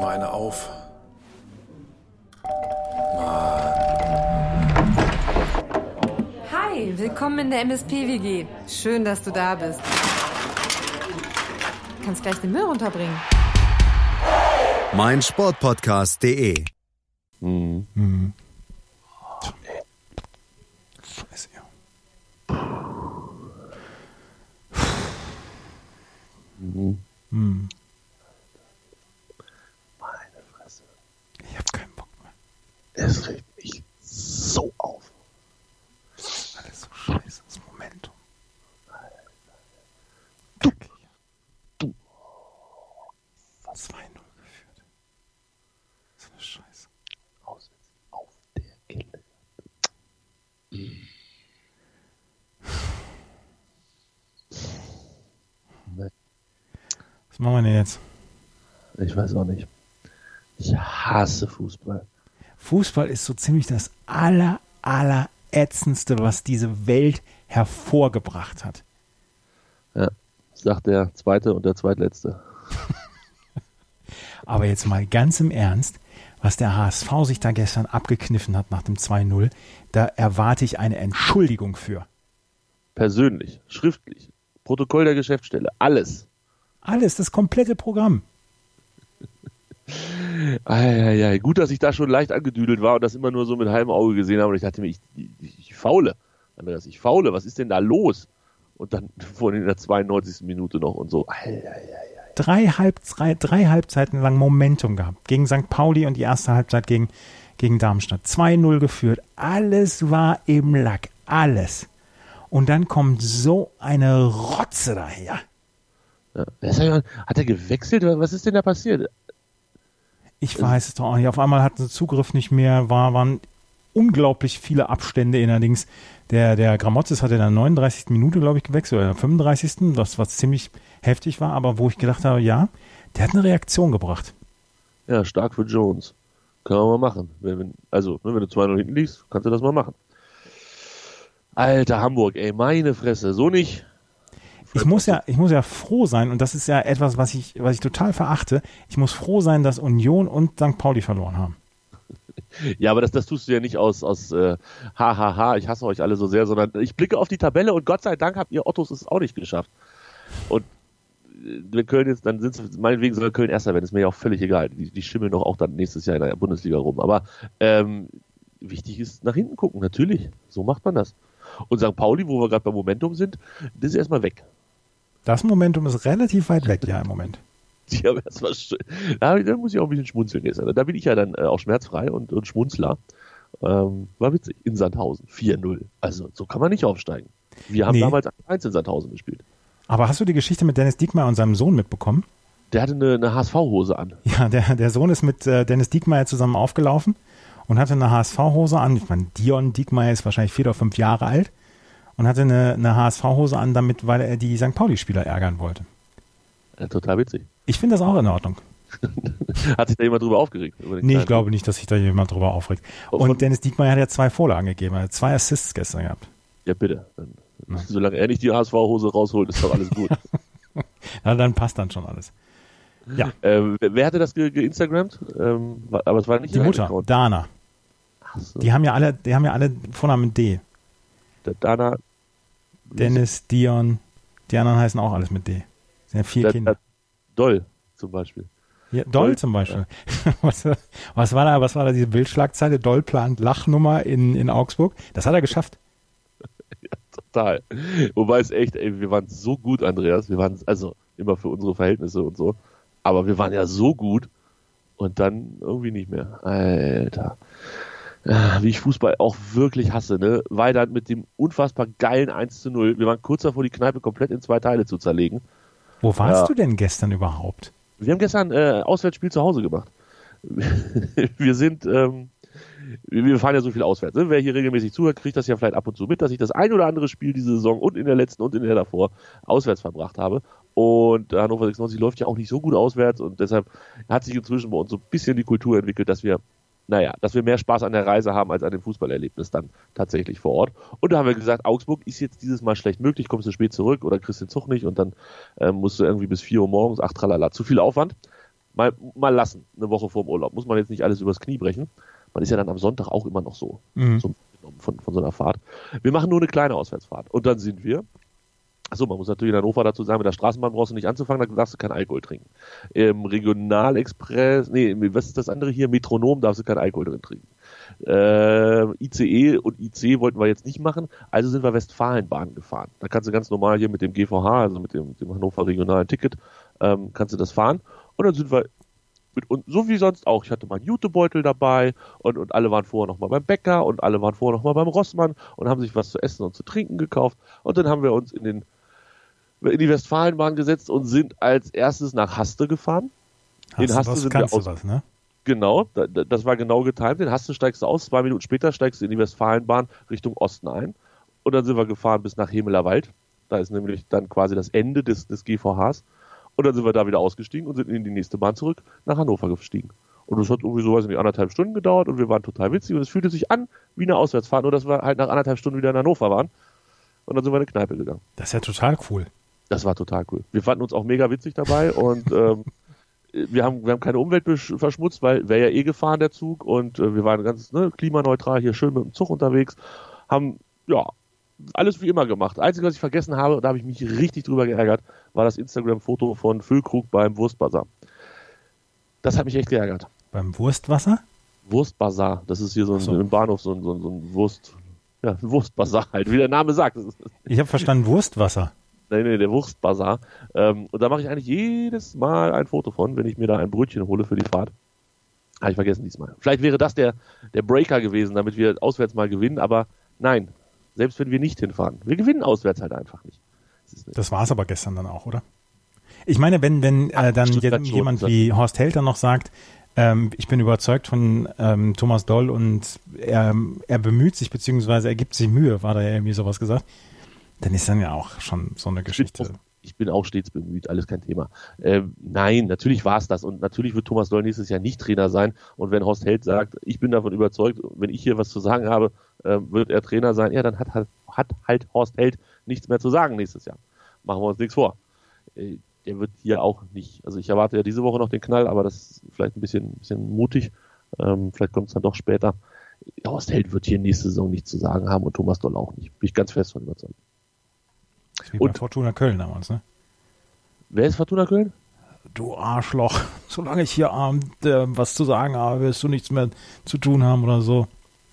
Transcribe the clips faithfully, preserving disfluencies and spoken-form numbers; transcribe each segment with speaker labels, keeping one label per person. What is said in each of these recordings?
Speaker 1: mal eine auf.
Speaker 2: Hi, willkommen in der M S P W G. Schön, dass du da bist. Du kannst gleich den Müll runterbringen.
Speaker 3: mein Sportpodcast punkt de
Speaker 4: Mhm.
Speaker 5: Mhm. Scheiße, ja.
Speaker 4: Mhm.
Speaker 5: Mhm.
Speaker 4: Meine Fresse.
Speaker 5: Ich hab keinen Bock mehr.
Speaker 4: Es regt mich so auf.
Speaker 5: Alles so scheiße, das Momentum.
Speaker 4: Du,
Speaker 5: du. zwei null geführt. So eine Scheiße.
Speaker 4: Auswärts auf der Kille.
Speaker 5: Was machen wir denn jetzt?
Speaker 4: Ich weiß auch nicht. Ich hasse Fußball.
Speaker 5: Fußball ist so ziemlich das aller, aller ätzendste, was diese Welt hervorgebracht hat.
Speaker 4: Ja, sagt der Zweite und der Zweitletzte.
Speaker 5: Aber jetzt mal ganz im Ernst, was der H S V sich da gestern abgekniffen hat nach dem zwei null, da erwarte ich eine Entschuldigung für.
Speaker 4: Persönlich, schriftlich, Protokoll der Geschäftsstelle, alles.
Speaker 5: Alles, das komplette Programm.
Speaker 4: Eieiei, gut, dass ich da schon leicht angedüdelt war und das immer nur so mit halbem Auge gesehen habe. Und ich dachte mir, ich, ich, ich faule. Andreas, ich faule, was ist denn da los? Und dann vorhin in der zweiundneunzigsten Minute noch und so. Eieiei.
Speaker 5: Drei, Halb, drei, drei Halbzeiten lang Momentum gehabt. Gegen Sankt Pauli und die erste Halbzeit gegen, gegen Darmstadt. zwei null geführt. Alles war im Lack. Alles. Und dann kommt so eine Rotze daher.
Speaker 4: Ja, hat er gewechselt? Was ist denn da passiert?
Speaker 5: Ich weiß es doch auch nicht. Auf einmal hatten sie Zugriff nicht mehr, war, waren unglaublich viele Abstände allerdings. Der, der Gramotzes hatte in der neununddreißigsten Minute, glaube ich, gewechselt, oder in der fünfunddreißigsten, was, was ziemlich heftig war, aber wo ich gedacht habe, ja, der hat eine Reaktion gebracht.
Speaker 4: Ja, stark für Jones. Kann man mal machen. Wenn, wenn, also, ne, wenn du zwei null hinten liegst, kannst du das mal machen. Alter Hamburg, ey, meine Fresse, so nicht.
Speaker 5: Ich muss ja, ich muss ja froh sein, und das ist ja etwas, was ich, was ich total verachte, ich muss froh sein, dass Union und Sankt Pauli verloren haben.
Speaker 4: Ja, aber das, das tust du ja nicht aus, aus äh, hahaha, ich hasse euch alle so sehr, sondern ich blicke auf die Tabelle und Gott sei Dank habt ihr Ottos es auch nicht geschafft. Und wenn Köln jetzt, dann sind es, meinetwegen soll Köln Erster werden, ist mir ja auch völlig egal. Die, die schimmeln doch auch dann nächstes Jahr in der Bundesliga rum. Aber ähm, wichtig ist nach hinten gucken, natürlich. So macht man das. Und Sankt Pauli, wo wir gerade beim Momentum sind, das ist erstmal weg.
Speaker 5: Das Momentum ist relativ weit weg, ja, im Moment.
Speaker 4: Ja, das war schön. Da, da muss ich auch ein bisschen schmunzeln gestern. Da bin ich ja dann äh, auch schmerzfrei und, und Schmunzler. Ähm, war witzig. In Sandhausen. vier null. Also, so kann man nicht aufsteigen. Wir haben nee. damals eins in Sandhausen gespielt.
Speaker 5: Aber hast du die Geschichte mit Dennis Diekmeyer und seinem Sohn mitbekommen?
Speaker 4: Der hatte eine, eine H S V-Hose an.
Speaker 5: Ja, der, der Sohn ist mit äh, Dennis Diekmeyer zusammen aufgelaufen und hatte eine H S V-Hose an. Ich meine, Dion Diekmeyer ist wahrscheinlich vier oder fünf Jahre alt und hatte eine, eine H S V-Hose an, damit, weil er die Sankt Pauli-Spieler ärgern wollte.
Speaker 4: Ja, total witzig.
Speaker 5: Ich finde das auch in Ordnung.
Speaker 4: Hat sich da jemand drüber aufgeregt?
Speaker 5: Nee, ich glaube nicht, dass sich da jemand drüber aufregt. Und Von Dennis Diekmeyer hat ja zwei Vorlagen gegeben. Er hat zwei Assists gestern gehabt.
Speaker 4: Ja, bitte. Dann, ja. Solange er nicht die H S V-Hose rausholt, ist doch alles gut.
Speaker 5: Na, dann passt dann schon alles. Ja.
Speaker 4: Ähm, wer hatte das ge- geinstagrammt? Ähm, aber es war nicht
Speaker 5: die Mutter, Account. Dana. Ach so. Die haben ja alle, die haben ja alle Vornamen D.
Speaker 4: Der Dana.
Speaker 5: Dennis, Dion. Die anderen heißen auch alles mit D. Das sind ja vier
Speaker 4: der,
Speaker 5: Kinder.
Speaker 4: Der Doll zum Beispiel.
Speaker 5: Ja, Doll, Doll zum Beispiel. Ja. was, was war da, was war da diese Bildschlagzeile? Doll plant Lachnummer in, in Augsburg. Das hat er geschafft.
Speaker 4: Ja, total. Wobei es echt, ey, wir waren so gut, Andreas. Wir waren, also immer für unsere Verhältnisse und so. Aber wir waren ja so gut und dann irgendwie nicht mehr. Alter. Wie ich Fußball auch wirklich hasse, ne? Weidand mit dem unfassbar geilen eins zu null. Wir waren kurz davor, die Kneipe komplett in zwei Teile zu zerlegen.
Speaker 5: Wo warst
Speaker 4: ja.
Speaker 5: du denn gestern überhaupt?
Speaker 4: Wir haben gestern äh, Auswärtsspiel zu Hause gemacht. wir sind, ähm, wir fahren ja so viel auswärts. Ne? Wer hier regelmäßig zuhört, kriegt das ja vielleicht ab und zu mit, dass ich das ein oder andere Spiel diese Saison und in der letzten und in der davor auswärts verbracht habe. Und Hannover sechsundneunzig läuft ja auch nicht so gut auswärts und deshalb hat sich inzwischen bei uns so ein bisschen die Kultur entwickelt, dass wir naja, dass wir mehr Spaß an der Reise haben als an dem Fußballerlebnis dann tatsächlich vor Ort. Und da haben wir gesagt, Augsburg ist jetzt dieses Mal schlecht möglich, kommst du spät zurück oder kriegst den Zug nicht und dann äh, musst du irgendwie bis vier Uhr morgens, ach tralala, zu viel Aufwand. mal, mal lassen, eine Woche vorm Urlaub. Muss man jetzt nicht alles übers Knie brechen. Man ist ja dann am Sonntag auch immer noch so,
Speaker 5: Mhm.
Speaker 4: so von, von so einer Fahrt. Wir machen nur eine kleine Auswärtsfahrt. Und dann sind wir, achso, man muss natürlich in Hannover dazu sagen, mit der Straßenbahn brauchst du nicht anzufangen, da darfst du keinen Alkohol trinken. Im Regionalexpress, nee, was ist das andere hier? Metronom darfst du keinen Alkohol drin trinken. Äh, I C E und I C wollten wir jetzt nicht machen, also sind wir Westfalenbahn gefahren. Da kannst du ganz normal hier mit dem G V H, also mit dem, dem Hannover regionalen Ticket, ähm, kannst du das fahren. Und dann sind wir mit uns, so wie sonst auch. Ich hatte meinen Jutebeutel dabei und, und alle waren vorher nochmal beim Bäcker und alle waren vorher nochmal beim Rossmann und haben sich was zu essen und zu trinken gekauft. Und dann haben wir uns in den in die Westfalenbahn gesetzt und sind als erstes nach Haste gefahren.
Speaker 5: Hast
Speaker 4: in Haste
Speaker 5: was,
Speaker 4: sind
Speaker 5: kannst
Speaker 4: wir aus,
Speaker 5: du was, ne?
Speaker 4: Genau, da, das war genau getimt. In Haste steigst du aus, zwei Minuten später steigst du in die Westfalenbahn Richtung Osten ein. Und dann sind wir gefahren bis nach Hemelerwald. Da ist nämlich dann quasi das Ende des, des G V Hs. Und dann sind wir da wieder ausgestiegen und sind in die nächste Bahn zurück nach Hannover gestiegen. Und das hat irgendwie so, weiß ich nicht, anderthalb Stunden gedauert und wir waren total witzig und es fühlte sich an wie eine Auswärtsfahrt, nur dass wir halt nach anderthalb Stunden wieder in Hannover waren. Und dann sind wir in eine Kneipe gegangen.
Speaker 5: Das ist ja total cool.
Speaker 4: Das war total cool. Wir fanden uns auch mega witzig dabei und ähm, wir haben wir haben keine Umwelt besch- verschmutzt, weil wäre ja eh gefahren der Zug und äh, wir waren ganz ne, klimaneutral hier schön mit dem Zug unterwegs, haben ja alles wie immer gemacht. Das Einzige, was ich vergessen habe, da habe ich mich richtig drüber geärgert, war das Instagram-Foto von Füllkrug beim Wurstbazar. Das hat mich echt geärgert.
Speaker 5: Beim Wurstwasser?
Speaker 4: Wurstbazar, das ist hier so ein,
Speaker 5: so.
Speaker 4: im Bahnhof so ein, so ein, so ein Wurst, ja, ein Wurstbazar halt, wie der Name sagt. Das ist,
Speaker 5: Ich habe verstanden, Wurstwasser.
Speaker 4: Nee, nee, der Wurstbazar. Ähm, und da mache ich eigentlich jedes Mal ein Foto von, wenn ich mir da ein Brötchen hole für die Fahrt. Habe ich vergessen diesmal. Vielleicht wäre das der, der Breaker gewesen, damit wir auswärts mal gewinnen, aber nein, selbst wenn wir nicht hinfahren. Wir gewinnen auswärts halt einfach nicht. Das,
Speaker 5: das war es aber gestern dann auch, oder? Ich meine, wenn, wenn äh, dann
Speaker 4: Stuttgart
Speaker 5: je-
Speaker 4: schon,
Speaker 5: jemand
Speaker 4: das-
Speaker 5: wie Horst Held dann noch sagt, ähm, ich bin überzeugt von ähm, Thomas Doll und er, er bemüht sich, beziehungsweise er gibt sich Mühe, war da ja irgendwie sowas gesagt, dann ist dann ja auch schon so eine Geschichte.
Speaker 4: Ich bin, auch, ich bin auch stets bemüht, alles kein Thema. Ähm, nein, natürlich war es das und natürlich wird Thomas Doll nächstes Jahr nicht Trainer sein und wenn Horst Held sagt, ich bin davon überzeugt, wenn ich hier was zu sagen habe, äh, wird er Trainer sein, ja, dann hat, hat, hat halt Horst Held nichts mehr zu sagen nächstes Jahr. Machen wir uns nichts vor. Äh, der wird hier auch nicht, also ich erwarte ja diese Woche noch den Knall, aber das ist vielleicht ein bisschen, bisschen mutig, ähm, vielleicht kommt es dann doch später. Horst Held wird hier nächste Saison nichts zu sagen haben und Thomas Doll auch nicht. Bin ich ganz fest von überzeugt.
Speaker 5: Wie bei
Speaker 4: Und-
Speaker 5: Fortuna Köln damals, ne?
Speaker 4: Wer ist Fortuna Köln?
Speaker 5: Du Arschloch, solange ich hier abend äh, was zu sagen habe, wirst du nichts mehr zu tun haben oder so.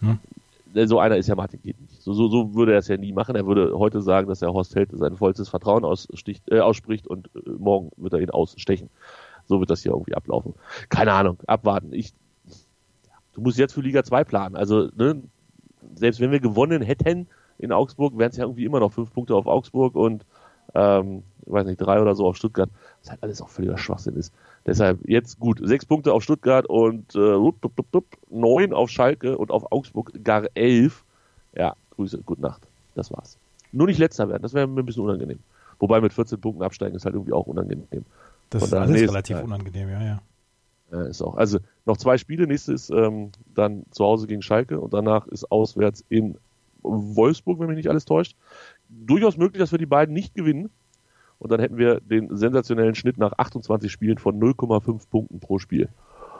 Speaker 4: So einer ist ja Martin Geht nicht. So, so, so würde er es ja nie machen. Er würde heute sagen, dass er Horst Held sein vollstes Vertrauen aussticht, äh, ausspricht und äh, morgen wird er ihn ausstechen. So wird das hier irgendwie ablaufen. Keine Ahnung, abwarten. Ich, du musst jetzt für Liga zwei planen. Also, ne, selbst wenn wir gewonnen hätten in Augsburg, wären es ja irgendwie immer noch fünf Punkte auf Augsburg und ähm, ich weiß nicht, drei oder so auf Stuttgart, was halt alles auch völliger Schwachsinn ist. Deshalb jetzt gut, sechs Punkte auf Stuttgart und äh, rup, rup, rup, rup, neun auf Schalke und auf Augsburg gar elf. Ja, Grüße, gute Nacht. Das war's. Nur nicht letzter werden, das wäre mir ein bisschen unangenehm. Wobei mit vierzehn Punkten absteigen ist halt irgendwie auch unangenehm.
Speaker 5: Das
Speaker 4: Von
Speaker 5: ist
Speaker 4: daher,
Speaker 5: alles
Speaker 4: nee, ist
Speaker 5: relativ
Speaker 4: geil.
Speaker 5: unangenehm, ja, ja.
Speaker 4: Ja, ist auch. Also noch zwei Spiele, nächstes ist ähm, dann zu Hause gegen Schalke und danach ist auswärts in Wolfsburg, wenn mich nicht alles täuscht. Durchaus möglich, dass wir die beiden nicht gewinnen. Und dann hätten wir den sensationellen Schnitt nach achtundzwanzig Spielen von null Komma fünf Punkten pro Spiel.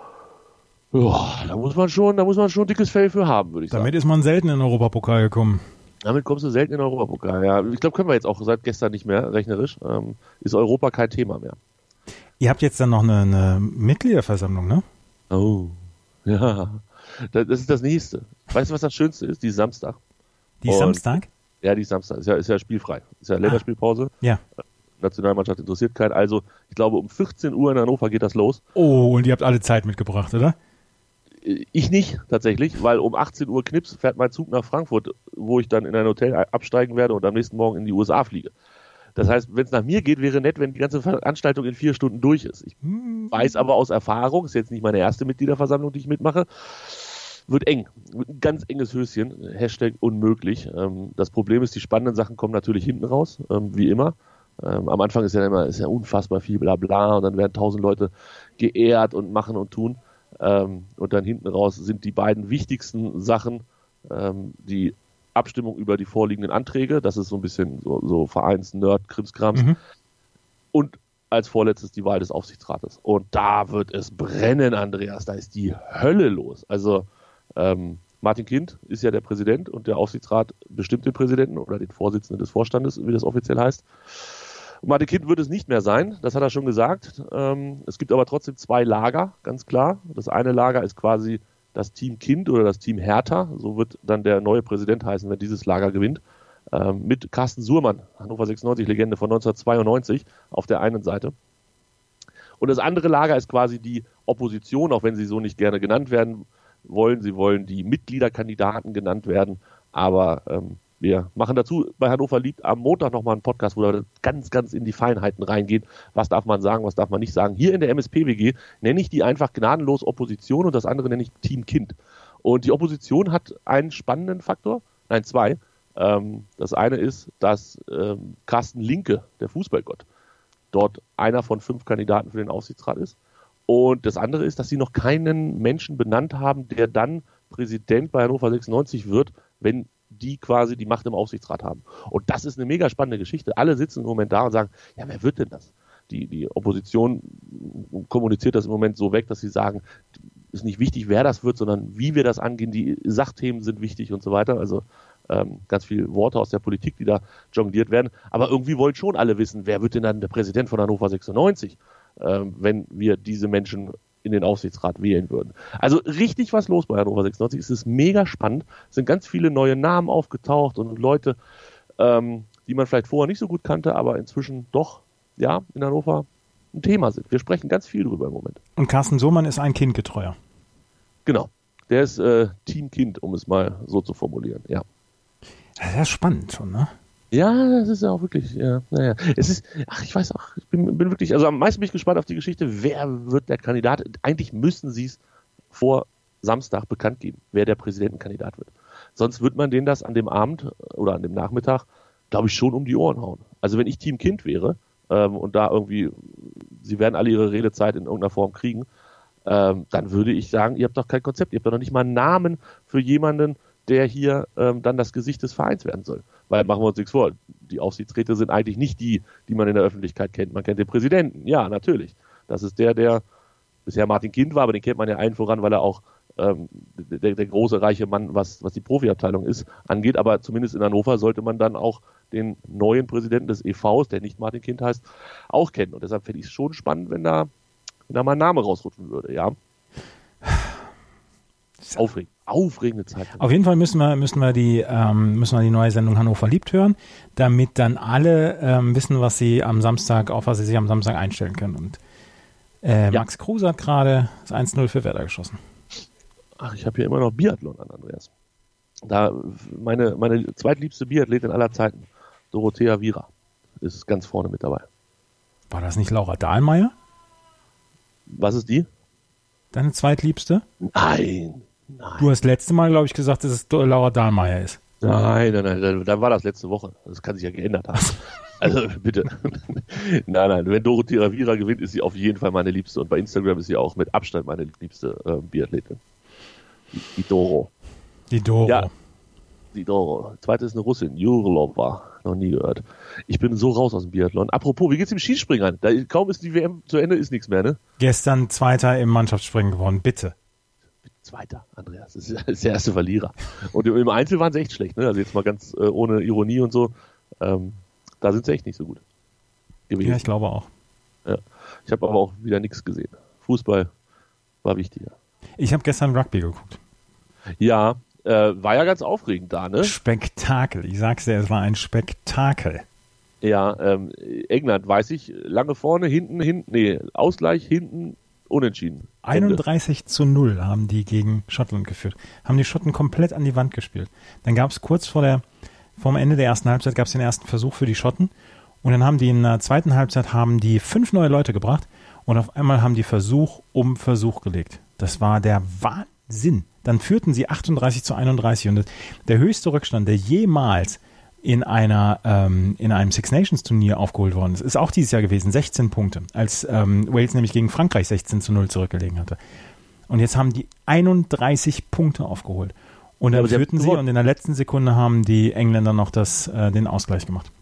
Speaker 4: Ja, da muss man schon, da muss man schon ein dickes Fell für haben, würde ich sagen.
Speaker 5: Damit ist man selten in den Europapokal gekommen.
Speaker 4: Damit kommst du selten in den Europapokal. Ja, ich glaube, können wir jetzt auch seit gestern nicht mehr, rechnerisch. Ähm, ist Europa kein Thema mehr.
Speaker 5: Ihr habt jetzt dann noch eine, eine Mitgliederversammlung, ne?
Speaker 4: Oh, ja. Das das ist das Nächste. Weißt du, was das Schönste ist? Die ist Samstag.
Speaker 5: Die ist
Speaker 4: Und-
Speaker 5: Samstag?
Speaker 4: Ja, die ist Samstag. Ist ja, ist ja spielfrei. Ist ja Länderspielpause.
Speaker 5: Ja.
Speaker 4: Nationalmannschaft interessiert keinen. Also, ich glaube, um vierzehn Uhr in Hannover geht das los.
Speaker 5: Oh, und ihr habt alle Zeit mitgebracht, oder?
Speaker 4: Ich nicht, tatsächlich, weil um achtzehn Uhr knips fährt mein Zug nach Frankfurt, wo ich dann in ein Hotel absteigen werde und am nächsten Morgen in die U S A fliege. Das heißt, wenn es nach mir geht, wäre nett, wenn die ganze Veranstaltung in vier Stunden durch ist. Ich weiß aber aus Erfahrung, ist jetzt nicht meine erste Mitgliederversammlung, die ich mitmache, wird eng. Wird ein ganz enges Höschen. Hashtag unmöglich. Ähm, das Problem ist, die spannenden Sachen kommen natürlich hinten raus, ähm, wie immer. Ähm, am Anfang ist ja immer ist ja unfassbar viel Blabla und dann werden tausend Leute geehrt und machen und tun. Ähm, und dann hinten raus sind die beiden wichtigsten Sachen ähm, die Abstimmung über die vorliegenden Anträge. Das ist so ein bisschen so, so Vereins-Nerd-Krimskrams.
Speaker 5: Mhm.
Speaker 4: Und als vorletztes die Wahl des Aufsichtsrates. Und da wird es brennen, Andreas. Da ist die Hölle los. Also ähm, Martin Kind ist ja der Präsident und der Aufsichtsrat bestimmt den Präsidenten oder den Vorsitzenden des Vorstandes, wie das offiziell heißt. Martin Kind wird es nicht mehr sein, das hat er schon gesagt. Ähm, es gibt aber trotzdem zwei Lager, ganz klar. Das eine Lager ist quasi das Team Kind oder das Team Hertha. So wird dann der neue Präsident heißen, wenn dieses Lager gewinnt. Ähm, mit Carsten Suhrmann, Hannover sechsundneunzig-Legende von neunzehnhundertzweiundneunzig auf der einen Seite. Und das andere Lager ist quasi die Opposition, auch wenn sie so nicht gerne genannt werden wollen. Sie wollen die Mitgliederkandidaten genannt werden, aber ähm, wir machen dazu bei Hannover liebt am Montag nochmal einen Podcast, wo wir ganz, ganz in die Feinheiten reingehen. Was darf man sagen, was darf man nicht sagen. Hier in der M S P W G nenne ich die einfach gnadenlos Opposition und das andere nenne ich Team Kind. Und die Opposition hat einen spannenden Faktor, nein, zwei. Ähm, das eine ist, dass ähm, Carsten Linke, der Fußballgott, dort einer von fünf Kandidaten für den Aufsichtsrat ist. Und das andere ist, dass sie noch keinen Menschen benannt haben, der dann Präsident bei Hannover sechsundneunzig wird, wenn die quasi die Macht im Aufsichtsrat haben. Und das ist eine mega spannende Geschichte. Alle sitzen im Moment da und sagen, ja, wer wird denn das? Die, die Opposition kommuniziert das im Moment so weg, dass sie sagen, ist nicht wichtig, wer das wird, sondern wie wir das angehen. Die Sachthemen sind wichtig und so weiter. Also ähm, ganz viele Worte aus der Politik, die da jongliert werden. Aber irgendwie wollen schon alle wissen, wer wird denn dann der Präsident von Hannover sechsundneunzig, ähm, wenn wir diese Menschen in den Aufsichtsrat wählen würden. Also richtig was los bei Hannover sechsundneunzig. Es ist mega spannend. Es sind ganz viele neue Namen aufgetaucht und Leute, ähm, die man vielleicht vorher nicht so gut kannte, aber inzwischen doch, ja, in Hannover ein Thema sind. Wir sprechen ganz viel drüber im Moment.
Speaker 5: Und Carsten Sohmann ist ein Kindgetreuer.
Speaker 4: Genau. Der ist äh, Team Kind, um es mal so zu formulieren, ja.
Speaker 5: Das ist ja spannend schon, ne?
Speaker 4: Ja, das ist ja auch wirklich, ja, naja. Es ist, ach, ich weiß auch, ich bin, bin wirklich, also am meisten bin ich gespannt auf die Geschichte, wer wird der Kandidat? Eigentlich müssten sie es vor Samstag bekannt geben, wer der Präsidentenkandidat wird. Sonst wird man denen das an dem Abend oder an dem Nachmittag, glaube ich, schon um die Ohren hauen. Also wenn ich Team Kind wäre, ähm, und da irgendwie, sie werden alle ihre Redezeit in irgendeiner Form kriegen, ähm, dann würde ich sagen, ihr habt doch kein Konzept, ihr habt doch noch nicht mal einen Namen für jemanden, der hier ähm, dann das Gesicht des Vereins werden soll. Weil, machen wir uns nichts vor, die Aufsichtsräte sind eigentlich nicht die, die man in der Öffentlichkeit kennt. Man kennt den Präsidenten, ja, natürlich. Das ist der, der bisher Martin Kind war, aber den kennt man ja allen voran, weil er auch ähm, der, der große, reiche Mann, was, was die Profiabteilung ist, angeht. Aber zumindest in Hannover sollte man dann auch den neuen Präsidenten des E Vs, der nicht Martin Kind heißt, auch kennen. Und deshalb fände ich es schon spannend, wenn da, wenn da mal ein Name rausrutschen würde, ja. Aufregend. Aufregende Zeit.
Speaker 5: Auf jeden Fall müssen wir, müssen wir die, ähm, müssen wir die neue Sendung Hannover liebt hören, damit dann alle ähm, wissen, was sie am Samstag, auf was sie sich am Samstag einstellen können. Und äh,
Speaker 4: ja.
Speaker 5: Max Kruse hat gerade das eins null für Werder geschossen.
Speaker 4: Ach, ich habe hier immer noch Biathlon an, Andreas. Da meine, meine zweitliebste Biathletin aller Zeiten, Dorothea Viera, ist ganz vorne mit dabei.
Speaker 5: War das nicht Laura Dahlmeier?
Speaker 4: Was ist die?
Speaker 5: Deine zweitliebste?
Speaker 4: Nein. Nein.
Speaker 5: Du hast letzte Mal, glaube ich, gesagt, dass es Laura Dahlmeier ist.
Speaker 4: Nein, nein, nein, dann, dann war das letzte Woche. Das kann sich ja geändert haben. Also bitte. Nein, nein, wenn Dorothea Viera gewinnt, ist sie auf jeden Fall meine Liebste. Und bei Instagram ist sie auch mit Abstand meine liebste äh, Biathletin. Die, die Doro.
Speaker 5: Die Doro.
Speaker 4: Ja, die Doro. Zweite ist eine Russin, Jurlova. Noch nie gehört. Ich bin so raus aus dem Biathlon. Apropos, wie geht's im Skispringen? Da, kaum ist die W M zu Ende, ist nichts mehr, ne?
Speaker 5: Gestern Zweiter im Mannschaftsspringen geworden, bitte.
Speaker 4: Zweiter, Andreas. Das ist der erste Verlierer. Und im Einzel waren sie echt schlecht, ne? Also jetzt mal ganz äh, ohne Ironie und so. Ähm, da sind sie echt nicht so gut gewesen.
Speaker 5: Ja, ich glaube auch.
Speaker 4: Ja. Ich habe aber auch wieder nichts gesehen. Fußball war wichtiger.
Speaker 5: Ich habe gestern Rugby geguckt.
Speaker 4: Ja, äh, war ja ganz aufregend da, ne?
Speaker 5: Spektakel. Ich sag's dir, es war ein Spektakel.
Speaker 4: Ja, ähm, England, weiß ich, lange vorne, hinten, hinten, nee, Ausgleich, hinten, unentschieden.
Speaker 5: einunddreißig zu null haben die gegen Schottland geführt. Haben die Schotten komplett an die Wand gespielt. Dann gab es kurz vor der, vorm Ende der ersten Halbzeit gab es den ersten Versuch für die Schotten. Und dann haben die in der zweiten Halbzeit haben die fünf neue Leute gebracht und auf einmal haben die Versuch um Versuch gelegt. Das war der Wahnsinn. Dann führten sie achtunddreißig zu einunddreißig und das, der höchste Rückstand, der jemals in einer ähm, in einem Six Nations Turnier aufgeholt worden ist, ist auch dieses Jahr gewesen, sechzehn Punkte, als ähm, Wales nämlich gegen Frankreich sechzehn zu null zurückgelegen hatte. Und jetzt haben die einunddreißig Punkte aufgeholt. Und dann ja, führten sie und in der letzten Sekunde haben die Engländer noch das, äh, den Ausgleich gemacht.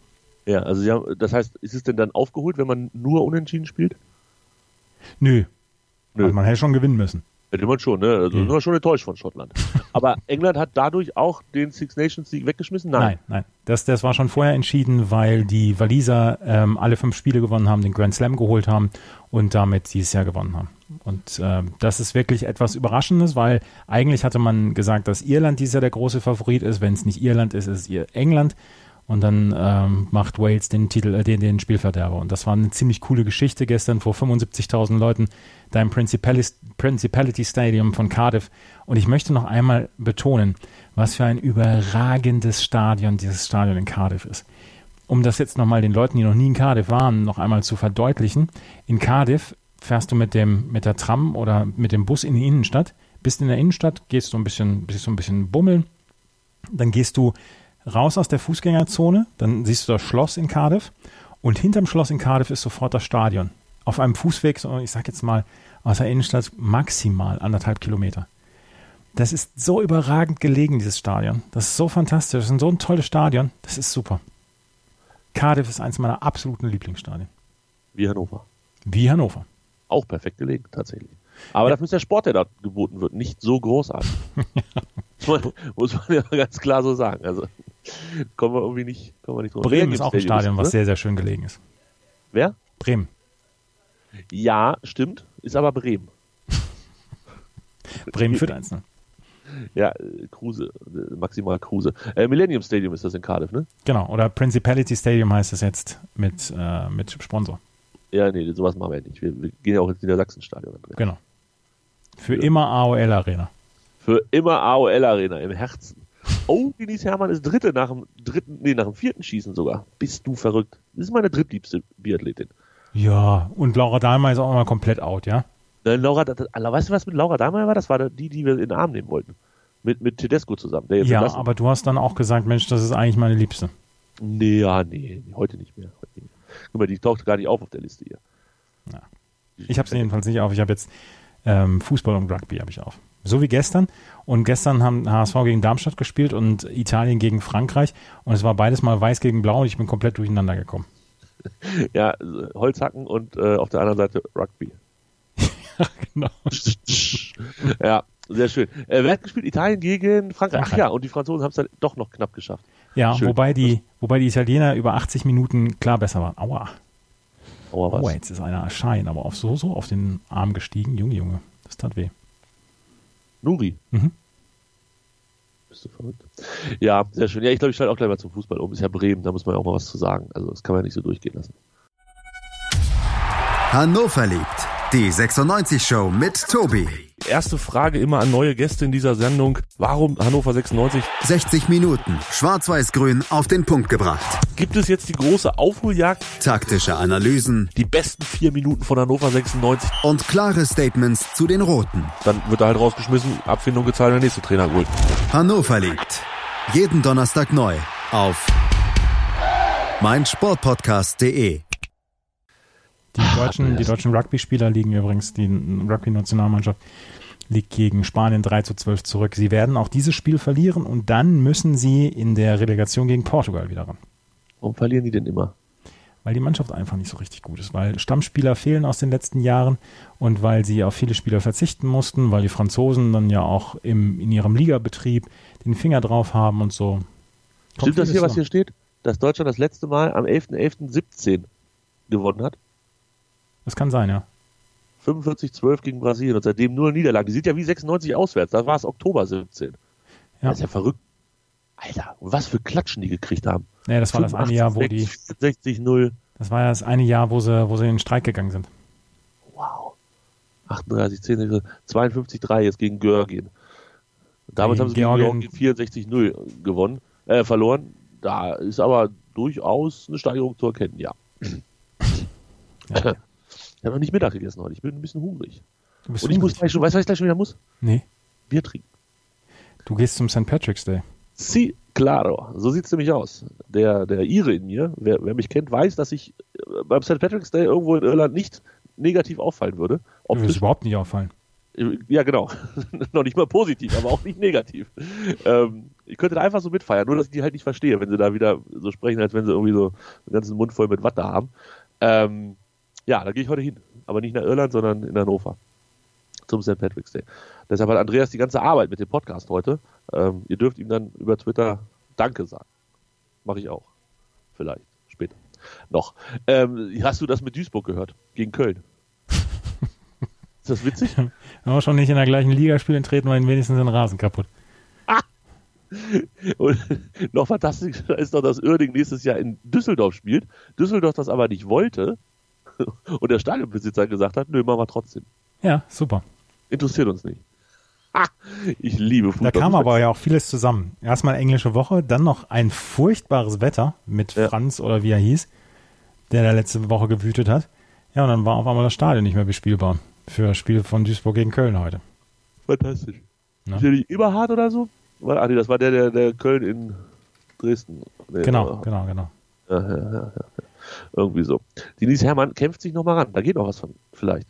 Speaker 4: Ja, also sie haben, das heißt, ist es denn dann aufgeholt, wenn man nur unentschieden spielt?
Speaker 5: Nö.
Speaker 4: Nö.
Speaker 5: Also man hätte schon gewinnen müssen.
Speaker 4: Hätte man schon, ne? Also
Speaker 5: Mhm.
Speaker 4: sind wir schon enttäuscht von Schottland. Aber England hat dadurch auch den Six Nations Sieg weggeschmissen? Nein.
Speaker 5: Nein, nein. Das, das war schon vorher entschieden, weil die Waliser ähm, alle fünf Spiele gewonnen haben, den Grand Slam geholt haben und damit dieses Jahr gewonnen haben. Und ähm, das ist wirklich etwas Überraschendes, weil eigentlich hatte man gesagt, dass Irland dieses Jahr der große Favorit ist. Wenn es nicht Irland ist, ist es England. Und dann ähm, macht Wales den Titel, äh, den, den Spielverderber. Und das war eine ziemlich coole Geschichte gestern vor fünfundsiebzigtausend Leuten da im Principality, Principality Stadium von Cardiff. Und ich möchte noch einmal betonen, was für ein überragendes Stadion dieses Stadion in Cardiff ist. Um das jetzt nochmal den Leuten, die noch nie in Cardiff waren, noch einmal zu verdeutlichen. In Cardiff fährst du mit dem mit der Tram oder mit dem Bus in die Innenstadt. Bist in der Innenstadt, gehst du ein bisschen, bist so ein bisschen bummeln. Dann gehst du raus aus der Fußgängerzone, dann siehst du das Schloss in Cardiff und hinterm Schloss in Cardiff ist sofort das Stadion. Auf einem Fußweg, so, ich sag jetzt mal, aus der Innenstadt maximal anderthalb Kilometer. Das ist so überragend gelegen, dieses Stadion. Das ist so fantastisch, das ist so ein tolles Stadion, das ist super. Cardiff ist eins meiner absoluten Lieblingsstadien.
Speaker 4: Wie Hannover.
Speaker 5: Wie Hannover.
Speaker 4: Auch perfekt gelegen, tatsächlich. Aber dafür ist der Sport, der da geboten wird, nicht so großartig. muss, man, muss man ja ganz klar so sagen. Also kommen wir irgendwie nicht, kommen wir nicht drüber.
Speaker 5: Bremen ist auch ein Stadion, was sehr, sehr schön gelegen ist.
Speaker 4: Wer?
Speaker 5: Bremen.
Speaker 4: Ja, stimmt. Ist aber Bremen.
Speaker 5: Bremen führt eins null.
Speaker 4: Ja, Kruse, maximal Kruse. Äh, Millennium Stadium ist das in Cardiff, ne?
Speaker 5: Genau, oder Principality Stadium heißt es jetzt mit, äh, mit Sponsor.
Speaker 4: Ja, nee, sowas machen wir ja nicht. Wir, wir gehen ja auch ins Niedersachsen-Stadion.
Speaker 5: Genau. Für ja. immer A O L-Arena.
Speaker 4: Für immer A O L-Arena im Herzen. Oh, Denise Herrmann ist Dritte nach dem dritten, nee, nach dem vierten Schießen sogar. Bist du verrückt? Das ist meine drittliebste Biathletin.
Speaker 5: Ja, und Laura Dahlmeier ist auch mal komplett out, ja?
Speaker 4: Äh, Laura, das, weißt du, was mit Laura Dahlmeier war? Das war die, die wir in den Arm nehmen wollten. Mit, mit Tedesco zusammen. Der jetzt
Speaker 5: ja,
Speaker 4: entlassen.
Speaker 5: Aber du hast dann auch gesagt, Mensch, das ist eigentlich meine Liebste.
Speaker 4: Nee, ja, nee, heute nicht mehr. Heute nicht mehr. Guck mal, die taucht gar nicht auf auf der Liste hier.
Speaker 5: Ja. Ich habe sie jedenfalls nicht auf. Ich habe jetzt ähm, Fußball und Rugby habe ich auf. So wie gestern. Und gestern haben H S V gegen Darmstadt gespielt und Italien gegen Frankreich. Und es war beides mal weiß gegen blau und ich bin komplett durcheinander gekommen.
Speaker 4: Ja, Holzhacken und äh, auf der anderen Seite Rugby.
Speaker 5: Ja, genau.
Speaker 4: Ja, sehr schön. Äh, wer hat gespielt? Italien gegen Frankreich. Ach ja, und die Franzosen haben es dann doch noch knapp geschafft.
Speaker 5: Ja,
Speaker 4: schön.
Speaker 5: wobei die, wobei die Italiener über achtzig Minuten klar besser waren. Aua.
Speaker 4: Aua, was?
Speaker 5: Aua, jetzt ist einer erscheinen, aber auf so, so auf den Arm gestiegen. Junge, Junge, das tat weh.
Speaker 4: Nuri.
Speaker 5: Mhm.
Speaker 4: Bist du verrückt? Ja, sehr schön. Ja, ich glaube, ich schalte auch gleich mal zum Fußball um. Ist ja Bremen, da muss man ja auch mal was zu sagen. Also das kann man ja nicht so durchgehen lassen.
Speaker 3: Hannover liebt. Die sechsundneunzig Show mit Tobi.
Speaker 4: Erste Frage immer an neue Gäste in dieser Sendung. Warum Hannover sechsundneunzig?
Speaker 3: sechzig Minuten. Schwarz-Weiß-Grün auf den Punkt gebracht.
Speaker 4: Gibt es jetzt die große Aufholjagd?
Speaker 3: Taktische Analysen.
Speaker 4: Die besten vier Minuten von Hannover sechsundneunzig.
Speaker 3: Und klare Statements zu den Roten.
Speaker 4: Dann wird er halt rausgeschmissen, Abfindung gezahlt und der nächste Trainer geholt.
Speaker 3: Hannover liebt. Jeden Donnerstag neu auf meinsportpodcast punkt de.
Speaker 5: Die deutschen, die deutschen Rugby-Spieler liegen übrigens, die Rugby-Nationalmannschaft liegt gegen Spanien drei zu zwölf zurück. Sie werden auch dieses Spiel verlieren und dann müssen sie in der Relegation gegen Portugal wieder ran.
Speaker 4: Warum verlieren die denn immer?
Speaker 5: Weil die Mannschaft einfach nicht so richtig gut ist, weil Stammspieler fehlen aus den letzten Jahren und weil sie auf viele Spieler verzichten mussten, weil die Franzosen dann ja auch im, in ihrem Ligabetrieb den Finger drauf haben und so. Kommt
Speaker 4: Stimmt das hier,
Speaker 5: noch.
Speaker 4: was hier steht? Dass Deutschland das letzte Mal am elften elften siebzehn gewonnen hat?
Speaker 5: Das kann sein, ja.
Speaker 4: fünfundvierzig zwölf gegen Brasilien und seitdem nur Niederlagen. Die sind ja wie sechsundneunzig auswärts. Da war es Oktober siebzehn.
Speaker 5: Ja.
Speaker 4: Das ist ja verrückt. Alter, und was für Klatschen die gekriegt haben.
Speaker 5: Nee, das war das eine Jahr, wo die.
Speaker 4: sechzig null.
Speaker 5: Das war ja das eine Jahr, wo sie, wo sie in den Streik gegangen sind.
Speaker 4: Wow. achtunddreißig zehn, zweiundfünfzig drei jetzt gegen Georgien. Damals
Speaker 5: Gegen
Speaker 4: haben sie gegen
Speaker 5: Georgien
Speaker 4: Georgien vierundsechzig null gewonnen, äh, verloren. Da ist aber durchaus eine Steigerung zu erkennen, ja.
Speaker 5: Ja.
Speaker 4: Ich habe noch nicht Mittag gegessen heute. Ich bin ein bisschen hungrig.
Speaker 5: Du bist
Speaker 4: Und ich
Speaker 5: hungrig.
Speaker 4: muss gleich schon, weißt du, was ich gleich schon wieder muss?
Speaker 5: Nee,
Speaker 4: Bier trinken.
Speaker 5: du gehst zum Sankt Patrick's Day.
Speaker 4: Si, claro. So sieht es nämlich aus. Der, der Ire in mir, wer, wer mich kennt, weiß, dass ich beim Sankt Patrick's Day irgendwo in Irland nicht negativ auffallen würde.
Speaker 5: Du wirst
Speaker 4: Optisch.
Speaker 5: überhaupt nicht auffallen.
Speaker 4: Ja, genau. Noch nicht mal positiv, aber auch nicht negativ. Ähm, ich könnte da einfach so mitfeiern, nur dass ich die halt nicht verstehe, wenn sie da wieder so sprechen, als wenn sie irgendwie so einen ganzen Mund voll mit Watte haben. Ähm, ja, da gehe ich heute hin. Aber nicht nach Irland, sondern in Hannover. Zum Sankt Patrick's Day. Deshalb hat Andreas die ganze Arbeit mit dem Podcast heute. Ähm, ihr dürft ihm dann über Twitter Danke sagen. Mache ich auch. Vielleicht. Später. Noch. Ähm, hast du das mit Duisburg gehört? Gegen Köln. Ist das witzig?
Speaker 5: Wenn wir schon nicht in der gleichen Liga spielen, treten wir ihnen wenigstens den Rasen kaputt.
Speaker 4: Ah! Und noch fantastischer ist doch, dass Uerdingen nächstes Jahr in Düsseldorf spielt. Düsseldorf das aber nicht wollte. Und der Stadionbesitzer gesagt hat, nö, machen wir trotzdem.
Speaker 5: Ja, super.
Speaker 4: Interessiert uns nicht. Ah, ich liebe Fußball.
Speaker 5: Da kam aber ja auch vieles zusammen. Erstmal englische Woche, dann noch ein furchtbares Wetter mit
Speaker 4: Ja.
Speaker 5: Franz oder wie er hieß, der da letzte Woche gewütet hat. Ja, und dann war auf einmal das Stadion nicht mehr bespielbar für das Spiel von Duisburg gegen Köln heute.
Speaker 4: Fantastisch.
Speaker 5: Ja.
Speaker 4: Ist der nicht Eberhard oder so? War- Ah, nee, das war der, der, der Köln in Dresden. Nee,
Speaker 5: Genau,
Speaker 4: äh,
Speaker 5: genau, genau.
Speaker 4: Ja, ja, ja, ja. Irgendwie so. Denise Herrmann kämpft sich nochmal ran. Da geht noch was von, vielleicht.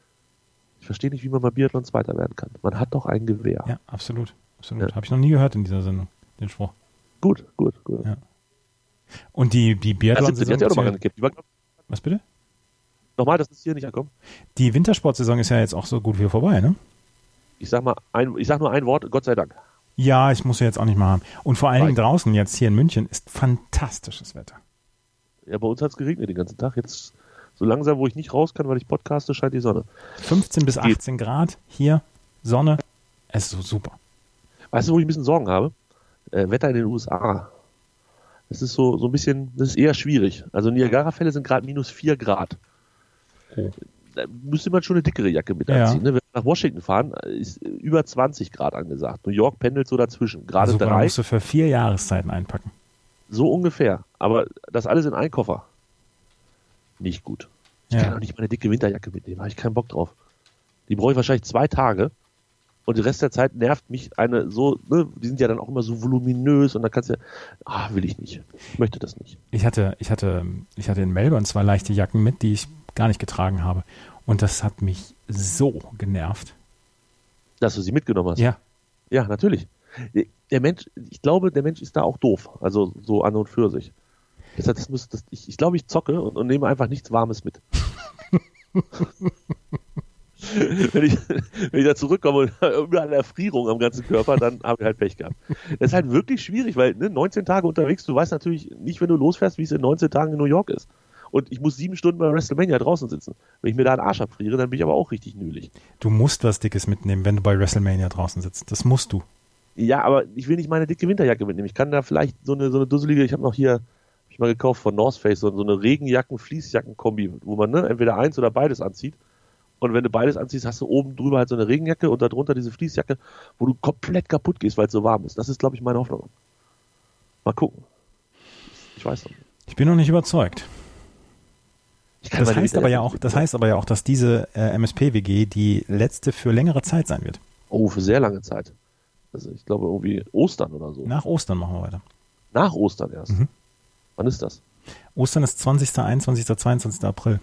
Speaker 4: Ich verstehe nicht, wie man bei Biathlon Zweiter werden kann. Man hat doch ein Gewehr.
Speaker 5: Ja, absolut. absolut.
Speaker 4: Ja.
Speaker 5: Habe ich noch nie gehört in dieser Sendung, den Spruch.
Speaker 4: Gut, gut, gut.
Speaker 5: Ja. Und die, die
Speaker 4: Ja, siebzehn, die hat
Speaker 5: Biathlon-Saison
Speaker 4: ja auch
Speaker 5: ist
Speaker 4: nochmal
Speaker 5: ja,
Speaker 4: angekippt. Die war,
Speaker 5: was bitte?
Speaker 4: nochmal, das ist hier nicht ankommen.
Speaker 5: Die Wintersportsaison ist ja jetzt auch so gut wie vorbei, ne?
Speaker 4: Ich sag mal, ein, ich sag nur ein Wort, Gott sei Dank.
Speaker 5: Ja, ich muss ja jetzt auch nicht mal haben. Und vor allen Dingen
Speaker 4: Nein.
Speaker 5: draußen jetzt hier in München ist fantastisches Wetter.
Speaker 4: Ja, bei uns hat es geregnet den ganzen Tag. Jetzt so langsam, wo ich nicht raus kann, weil ich podcaste, scheint die Sonne.
Speaker 5: fünfzehn bis
Speaker 4: Geht.
Speaker 5: achtzehn Grad, hier, Sonne. Es ist so super.
Speaker 4: Weißt du, wo ich ein bisschen Sorgen habe? Äh, Wetter in den U S A. Das ist so, so ein bisschen, das ist eher schwierig. Also Niagara-Fälle sind gerade minus vier Grad.
Speaker 5: Oh.
Speaker 4: Da müsste man schon eine dickere Jacke mit
Speaker 5: Ja.
Speaker 4: anziehen. Ne? Wenn wir nach Washington fahren, ist über zwanzig Grad angesagt. New York pendelt so dazwischen. Gerade
Speaker 5: Super, da
Speaker 4: drei,
Speaker 5: musst du für vier Jahreszeiten einpacken.
Speaker 4: so ungefähr. Aber das alles in einen Koffer. Nicht gut. Ich
Speaker 5: Ja.
Speaker 4: kann auch nicht meine dicke Winterjacke mitnehmen. Habe ich keinen Bock drauf. Die brauche ich wahrscheinlich zwei Tage. Und den Rest der Zeit nervt mich eine so, ne, die sind ja dann auch immer so voluminös und dann kannst du ja, ah, will ich nicht. Ich möchte das nicht.
Speaker 5: Ich hatte, ich hatte, ich hatte in Melbourne zwei leichte Jacken mit, die ich gar nicht getragen habe. Und das hat mich so genervt.
Speaker 4: Dass du sie mitgenommen hast.
Speaker 5: Ja,
Speaker 4: Ja, natürlich. Der Mensch, ich glaube, der Mensch ist da auch doof. Also so an und für sich. Deshalb, das muss, das, ich, ich glaube, ich zocke und, und nehme einfach nichts Warmes mit. wenn, ich, wenn ich da zurückkomme und überall eine Erfrierung am ganzen Körper, dann habe ich halt Pech gehabt. Das ist halt wirklich schwierig, weil ne, neunzehn Tage unterwegs, du weißt natürlich nicht, wenn du losfährst, wie es in neunzehn Tagen in New York ist. Und ich muss sieben Stunden bei WrestleMania draußen sitzen. Wenn ich mir da einen Arsch abfriere, dann bin ich aber auch richtig nühlig.
Speaker 5: du musst was Dickes mitnehmen, wenn du bei WrestleMania draußen sitzt. Das musst du.
Speaker 4: Ja, aber ich will nicht meine dicke Winterjacke mitnehmen. Ich kann da vielleicht so eine, so eine dusselige, ich habe noch hier, hab ich mal gekauft von North Face, so, so eine Regenjacken-Fließjacken-Kombi, wo man ne, entweder eins oder beides anzieht. Und wenn du beides anziehst, hast du oben drüber halt so eine Regenjacke und darunter diese Fließjacke, wo du komplett kaputt gehst, weil es so warm ist. Das ist, glaube ich, meine Hoffnung. Mal gucken. Ich weiß noch nicht.
Speaker 5: Ich bin noch nicht überzeugt.
Speaker 4: Ich kann
Speaker 5: Das
Speaker 4: meine
Speaker 5: heißt aber ja
Speaker 4: Winterjacke
Speaker 5: auch, das heißt aber ja auch, dass diese äh, M S P-W G die letzte für längere Zeit sein wird.
Speaker 4: Oh, für sehr lange Zeit. Also ich glaube irgendwie Ostern oder so.
Speaker 5: Nach Ostern machen wir weiter.
Speaker 4: Nach Ostern erst.
Speaker 5: Mhm.
Speaker 4: Wann ist das?
Speaker 5: Ostern ist zwanzigsten, einundzwanzigsten, zweiundzwanzigsten April.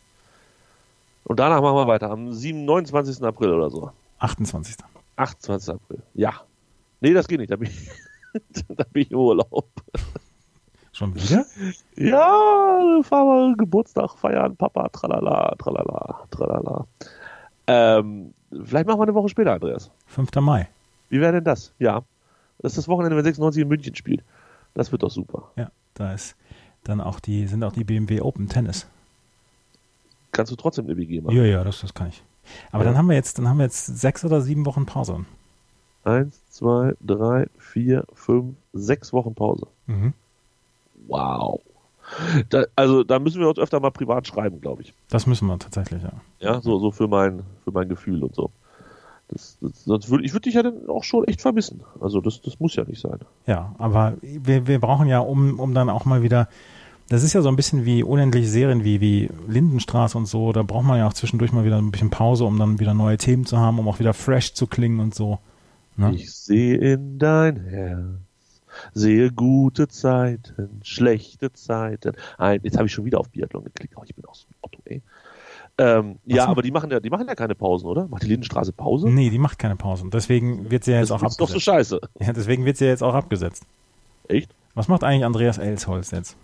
Speaker 4: Und danach machen wir weiter. Am siebenundzwanzigsten, neunundzwanzigsten April oder so.
Speaker 5: achtundzwanzigsten
Speaker 4: achtundzwanzigsten April. Ja. Nee, das geht nicht. Da bin ich, da bin ich im Urlaub.
Speaker 5: Schon wieder?
Speaker 4: Ja, fahren wir Geburtstag feiern, Papa, tralala, tralala, tralala. Ähm, vielleicht machen wir eine Woche später, Andreas.
Speaker 5: fünften Mai.
Speaker 4: Wie wäre denn das? Ja. Das ist das Wochenende, wenn sechsundneunzig in München spielt. Das wird doch super.
Speaker 5: Ja, da ist dann auch die, sind auch die B M W Open Tennis.
Speaker 4: Kannst du trotzdem eine W G machen?
Speaker 5: Ja, ja, das, das kann ich. Aber
Speaker 4: Ja.
Speaker 5: dann haben wir jetzt, dann haben wir jetzt sechs oder sieben Wochen Pause.
Speaker 4: Eins, zwei, drei, vier, fünf, sechs Wochen Pause.
Speaker 5: Mhm.
Speaker 4: Wow. Da, also da müssen wir uns öfter mal privat schreiben, glaube ich.
Speaker 5: Das müssen wir tatsächlich, ja.
Speaker 4: Ja, so, so für mein, für mein Gefühl und so. Das, das, sonst würd, ich würde dich ja dann auch schon echt vermissen. Also das, das muss ja nicht sein.
Speaker 5: Ja, aber wir, wir brauchen ja, um, um dann auch mal wieder, das ist ja so ein bisschen wie unendliche Serien wie, wie Lindenstraße und so, da braucht man ja auch zwischendurch mal wieder ein bisschen Pause, um dann wieder neue Themen zu haben, um auch wieder fresh zu klingen und so. Ne?
Speaker 4: Ich sehe in dein Herz, sehe gute Zeiten, schlechte Zeiten. Ein, jetzt habe ich schon wieder auf Biathlon geklickt. Oh, ich bin auch so ein Otto, ey. Ähm, ja,
Speaker 5: macht-
Speaker 4: aber die machen ja, die machen ja keine Pausen, oder? Macht die Lindenstraße Pause?
Speaker 5: Nee, die macht keine Pausen. Deswegen wird sie ja jetzt
Speaker 4: das
Speaker 5: auch
Speaker 4: ist doch so
Speaker 5: abgesetzt.
Speaker 4: scheiße.
Speaker 5: Ja, deswegen wird sie ja jetzt auch abgesetzt.
Speaker 4: Echt?
Speaker 5: Was macht eigentlich Andreas Elsholz jetzt?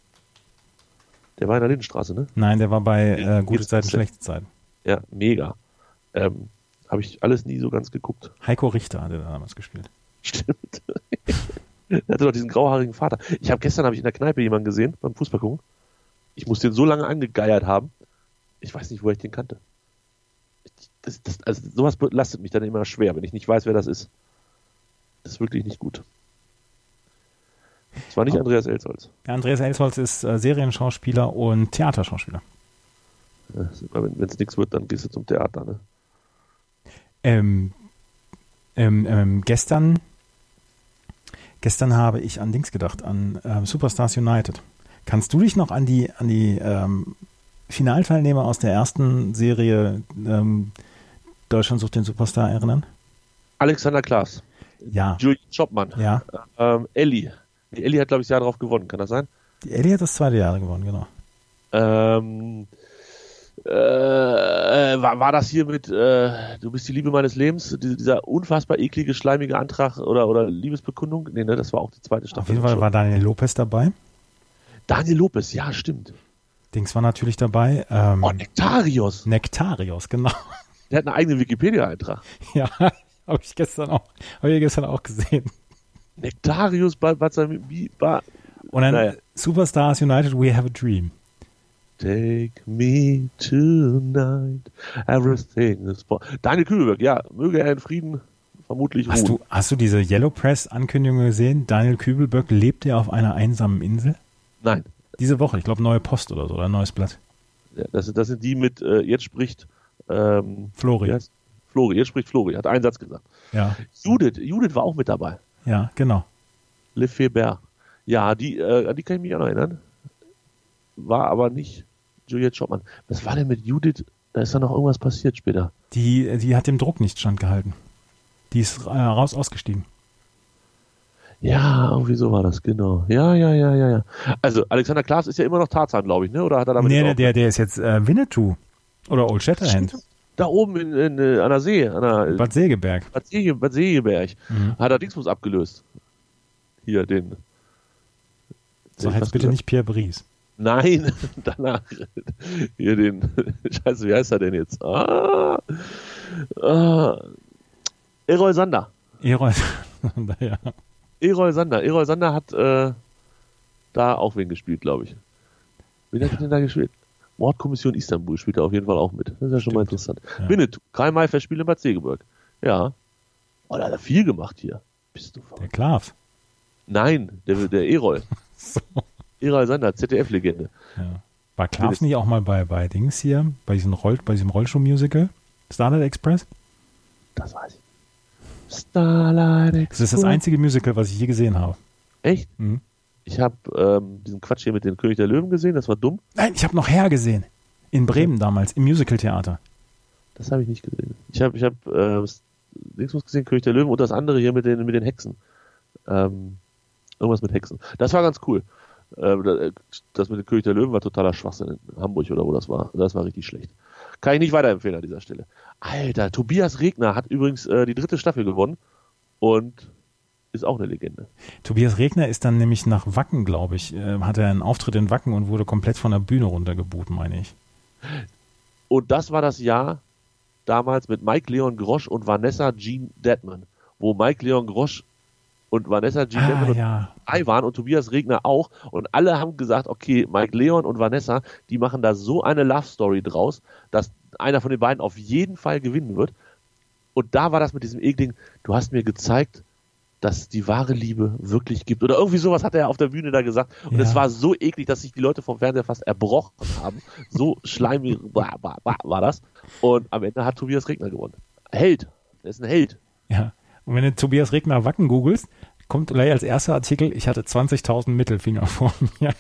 Speaker 4: Der war in der Lindenstraße, ne?
Speaker 5: Nein, der war bei äh, Gute
Speaker 4: Jetzt-
Speaker 5: Zeiten, schlechte Zeiten.
Speaker 4: Ja, mega. Ähm, Habe ich alles nie so ganz geguckt.
Speaker 5: Heiko Richter hat er damals gespielt.
Speaker 4: Stimmt. Er hatte doch diesen grauhaarigen Vater. Ich habe gestern habe ich in der Kneipe jemanden gesehen beim Fußball gucken. Ich muss den so lange angegeiert haben. Ich weiß nicht, woher ich den kannte. Das, das, also sowas belastet mich dann immer schwer, wenn ich nicht weiß, wer das ist. Das ist wirklich nicht gut. Es war nicht
Speaker 5: Oh.
Speaker 4: Andreas Elsholz.
Speaker 5: Ja, Andreas Elsholz ist äh, Serienschauspieler und Theaterschauspieler.
Speaker 4: Wenn es nichts wird, dann gehst du zum Theater. Ne?
Speaker 5: Ähm, ähm, ähm, gestern, gestern habe ich an Dings gedacht, an ähm, Superstars United. Kannst du dich noch an die, an die ähm, Finalteilnehmer aus der ersten Serie ähm, Deutschland sucht den Superstar erinnern?
Speaker 4: Alexander Klaas,
Speaker 5: Ja.
Speaker 4: Julian Schoppmann,
Speaker 5: Ja.
Speaker 4: ähm, Elli. Die Elli hat, glaube ich, das Jahr darauf gewonnen, kann das sein?
Speaker 5: Die Ellie hat das zweite Jahr gewonnen, genau.
Speaker 4: Ähm, äh, war, war das hier mit äh, Du bist die Liebe meines Lebens, Diese, dieser unfassbar eklige, schleimige Antrag oder, oder Liebesbekundung? Nee, ne, das war auch die zweite Staffel.
Speaker 5: Auf jeden Fall war Daniel Lopez dabei.
Speaker 4: Daniel Lopez, ja, stimmt.
Speaker 5: Dings war natürlich dabei. Ähm,
Speaker 4: Oh, Nektarios.
Speaker 5: Nektarios, genau.
Speaker 4: Der hat einen eigenen Wikipedia-Eintrag.
Speaker 5: Ja, habe ich gestern auch, habe ich gestern auch gesehen.
Speaker 4: Nektarios bei Bazami, ba,
Speaker 5: Und dann
Speaker 4: Naja.
Speaker 5: Superstars United, We Have a Dream.
Speaker 4: Take me tonight, everything is for... Daniel Kübelberg, ja, möge er in Frieden vermutlich
Speaker 5: Hast
Speaker 4: ruhen.
Speaker 5: du, hast du diese Yellow Press Ankündigung gesehen? Daniel Kübelberg lebt ja auf einer einsamen Insel?
Speaker 4: Nein,
Speaker 5: Diese Woche, ich glaube Neue Post oder so, oder Neues Blatt.
Speaker 4: ja, das, sind- das sind die mit, äh, jetzt spricht ähm,
Speaker 5: Flori.
Speaker 4: wie heißt- Flori, jetzt spricht Flori, hat einen Satz gesagt.
Speaker 5: Ja,
Speaker 4: Judith, Judith war auch mit dabei.
Speaker 5: ja, genau.
Speaker 4: Lefebvre. Ja, die, äh, an die kann ich mich auch noch erinnern. War aber nicht Juliette Schoppmann. Was war denn mit Judith? Da ist dann noch irgendwas passiert später.
Speaker 5: Die, die hat dem Druck nicht standgehalten. Die ist äh, raus ausgestiegen.
Speaker 4: Ja, irgendwie so war das, genau. Ja, ja, ja, ja, ja. Also, Alexander Klaas ist ja immer noch Tarzan, glaube ich, ne? Oder hat er damit
Speaker 5: Nee,
Speaker 4: jetzt
Speaker 5: nee,
Speaker 4: auch-
Speaker 5: der, der ist jetzt äh, Winnetou. Oder Old Shatterhand.
Speaker 4: Da oben in, in, äh, an der See, an der
Speaker 5: Bad Segeberg.
Speaker 4: Bad, Sege, Bad Segeberg,
Speaker 5: Mhm.
Speaker 4: hat er Dingsbus abgelöst. Hier, den.
Speaker 5: Sag
Speaker 4: den-
Speaker 5: jetzt bitte nicht Pierre Brice.
Speaker 4: Nein, danach. Hier den. Scheiße, wie heißt er denn jetzt? Ah, ah, Errol Sander.
Speaker 5: Erol. ja.
Speaker 4: Errol Sander. Errol Sander hat äh, da auch wen gespielt, glaube ich. Wen hat er denn da gespielt? Mordkommission Istanbul spielt er auf jeden Fall auch mit. Das ist ja schon mal interessant.
Speaker 5: Ja.
Speaker 4: Winnetou, Karl May Festspiele in Bad Segeberg. Ja. Oh, da hat er viel gemacht hier. Bist du
Speaker 5: Der
Speaker 4: verrückt?
Speaker 5: Klav.
Speaker 4: Nein, der, der Errol.
Speaker 5: So.
Speaker 4: Errol Sander, Z D F-Legende.
Speaker 5: Ja. War Klav nicht auch mal bei, bei Dings hier, bei diesem, Roll, bei diesem Rollschuh-Musical? Starlight Express?
Speaker 4: Das weiß ich. Starlight Express.
Speaker 5: Das ist das einzige Musical, was ich je gesehen habe.
Speaker 4: Echt?
Speaker 5: Mhm.
Speaker 4: Ich habe ähm, diesen Quatsch hier mit dem König der Löwen gesehen, das war dumm.
Speaker 5: Nein, ich habe noch Herr gesehen. In Bremen damals, im Musical-Theater.
Speaker 4: Das habe ich nicht gesehen. Ich habe ich hab, äh, Dingsbus gesehen, König der Löwen und das andere hier mit den, mit den Hexen. Ähm, irgendwas mit Hexen. Das war ganz cool. Äh, das mit dem König der Löwen war totaler Schwachsinn in Hamburg oder wo das war. Das war richtig schlecht. Kann ich nicht weiterempfehlen an dieser Stelle. Alter, Tobias Regner hat übrigens äh, die dritte Staffel gewonnen und ist auch eine Legende.
Speaker 5: Tobias Regner ist dann nämlich nach Wacken, glaube ich, äh, hatte einen Auftritt in Wacken und wurde komplett von der Bühne runtergeboot, meine ich.
Speaker 4: Und das war das Jahr damals mit Mike Leon Grosch und Vanessa Jean Detman, wo Mike Leon Grosch und Vanessa Jean
Speaker 5: Ah,
Speaker 4: Detman
Speaker 5: ja.
Speaker 4: dabei waren und Tobias Regner auch. Und alle haben gesagt, okay, Mike Leon und Vanessa, die machen da so eine Love Story draus, dass einer von den beiden auf jeden Fall gewinnen wird. Und da war das mit diesem ekligen, du hast mir gezeigt, dass es die wahre Liebe wirklich gibt. Oder irgendwie sowas hat er auf der Bühne da gesagt. Und
Speaker 5: Ja.
Speaker 4: es war so eklig, dass sich die Leute vom Fernseher fast erbrochen haben. So schleimig war, war, war, war das. Und am Ende hat Tobias Regner gewonnen. Held. Er ist ein Held.
Speaker 5: Ja. Und wenn du Tobias Regner Wacken googelst, kommt gleich als erster Artikel, ich hatte zwanzigtausend Mittelfinger vor mir.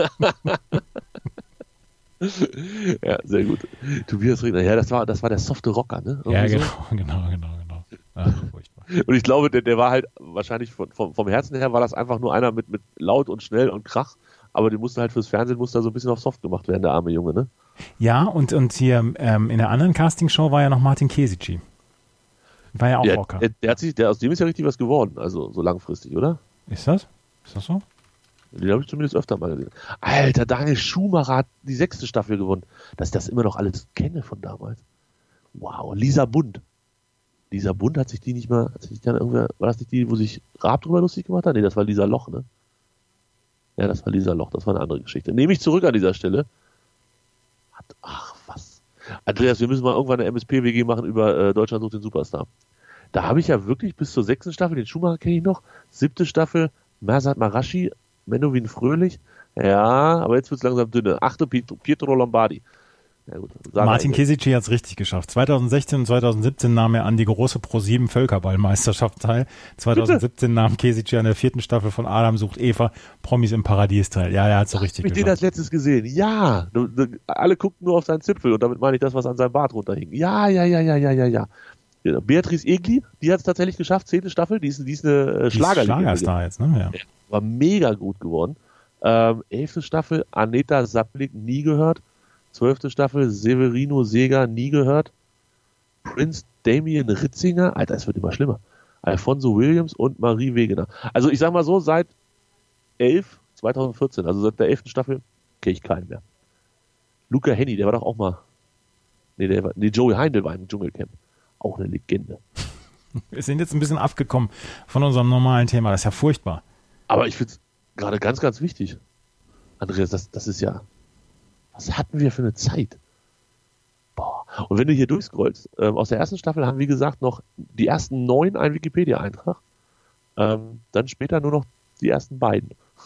Speaker 4: Ja, sehr gut. Tobias Regner, ja, das war, das war der softe Rocker, ne? Irgendwie
Speaker 5: Ja,
Speaker 4: so.
Speaker 5: genau, genau, genau, genau. Ah, furchtbar.
Speaker 4: Und ich glaube, der, der war halt wahrscheinlich von, vom, vom Herzen her war das einfach nur einer mit, mit laut und schnell und Krach. Aber die musste halt fürs Fernsehen musste da so ein bisschen auf soft gemacht werden, der arme Junge, ne?
Speaker 5: Ja, und, und hier ähm, in der anderen Castingshow war ja noch Martin Kesici. War ja auch
Speaker 4: der,
Speaker 5: Rocker.
Speaker 4: Der, der hat sich, der, aus dem ist ja richtig was geworden, also so langfristig, oder?
Speaker 5: Ist das? Ist das so?
Speaker 4: Den habe ich zumindest öfter mal gesehen. Alter, Daniel Schumacher hat die sechste Staffel gewonnen. Dass ich das immer noch alles kenne von damals. Wow, Lisa Bund. Lisa Bund hat sich die nicht mal, hat sich dann irgendwer, war das nicht die, wo sich Raab drüber lustig gemacht hat? Nee, das war Lisa Loch, ne? Ja, das war Lisa Loch, das war eine andere Geschichte. Nehme ich zurück an dieser Stelle. Hat, ach, was. Andreas, wir müssen mal irgendwann eine M S P W G machen über äh, Deutschland sucht den Superstar. Da habe ich ja wirklich bis zur sechsten Staffel, den Schumacher kenne ich noch, siebte Staffel, Mersat Marashi, Menowin Fröhlich, ja, aber jetzt wird es langsam dünne. Achte, Pietro, Pietro Lombardi. Ja, gut,
Speaker 5: Martin Kesici hat es richtig geschafft. zwanzig sechzehn und zwanzig siebzehn nahm er an die große ProSieben Völkerballmeisterschaft teil. zwanzig siebzehn nahm Kesici an der vierten Staffel von Adam sucht Eva, Promis im Paradies teil. Ja, er hat so richtig
Speaker 4: geschafft. Ich habe den als letztes gesehen. Ja, du, du, alle guckten nur auf seinen Zipfel und damit meine ich das, was an seinem Bart runterhing. Ja, ja, ja, ja, ja, ja, ja. Beatrice Egli, die hat es tatsächlich geschafft, zehnte Staffel, die ist, die ist eine äh, Schlagerlegende.
Speaker 5: Schlagerstar jetzt, ne? Ja.
Speaker 4: War mega gut geworden. Ähm, elfte Staffel, Aneta Saplik, nie gehört. Zwölfte Staffel, Severino Seger, nie gehört. Prince Damien Ritzinger, Alter, es wird immer schlimmer. Alfonso Williams und Marie Wegener. Also ich sag mal so, seit elf, zwanzig vierzehn, also seit der elften Staffel, kenne ich keinen mehr. Luca Henny, der war doch auch mal, nee, der war, nee, Joey Heindl war im Dschungelcamp. Auch eine Legende.
Speaker 5: Wir sind jetzt ein bisschen abgekommen von unserem normalen Thema. Das ist ja furchtbar.
Speaker 4: Aber ich finde es gerade ganz, ganz wichtig. Andreas, das, das ist ja... Was hatten wir für eine Zeit? Boah. Und wenn du hier durchscrollst, ähm, aus der ersten Staffel haben, wie gesagt, noch die ersten neun einen Wikipedia-Eintrag. Ähm, dann später nur noch die ersten beiden.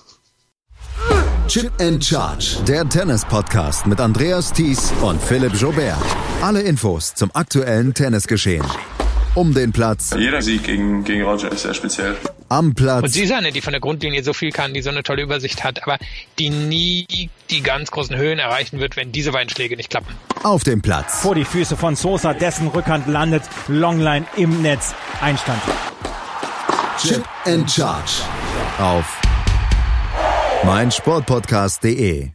Speaker 3: Chip and Charge, der Tennis-Podcast mit Andreas Thies und Philipp Joubert. Alle Infos zum aktuellen Tennisgeschehen. Um den Platz.
Speaker 1: Jeder Sieg gegen, gegen Roger ist sehr speziell.
Speaker 3: Am Platz.
Speaker 6: Und sie ist eine, die von der Grundlinie so viel kann, die so eine tolle Übersicht hat, aber die nie die ganz großen Höhen erreichen wird, wenn diese beiden Schläge nicht klappen.
Speaker 3: Auf dem Platz.
Speaker 5: Vor die Füße von Sosa, dessen Rückhand landet, Longline im Netz, Einstand.
Speaker 3: Chip and Charge. Auf meinsportpodcast punkt de.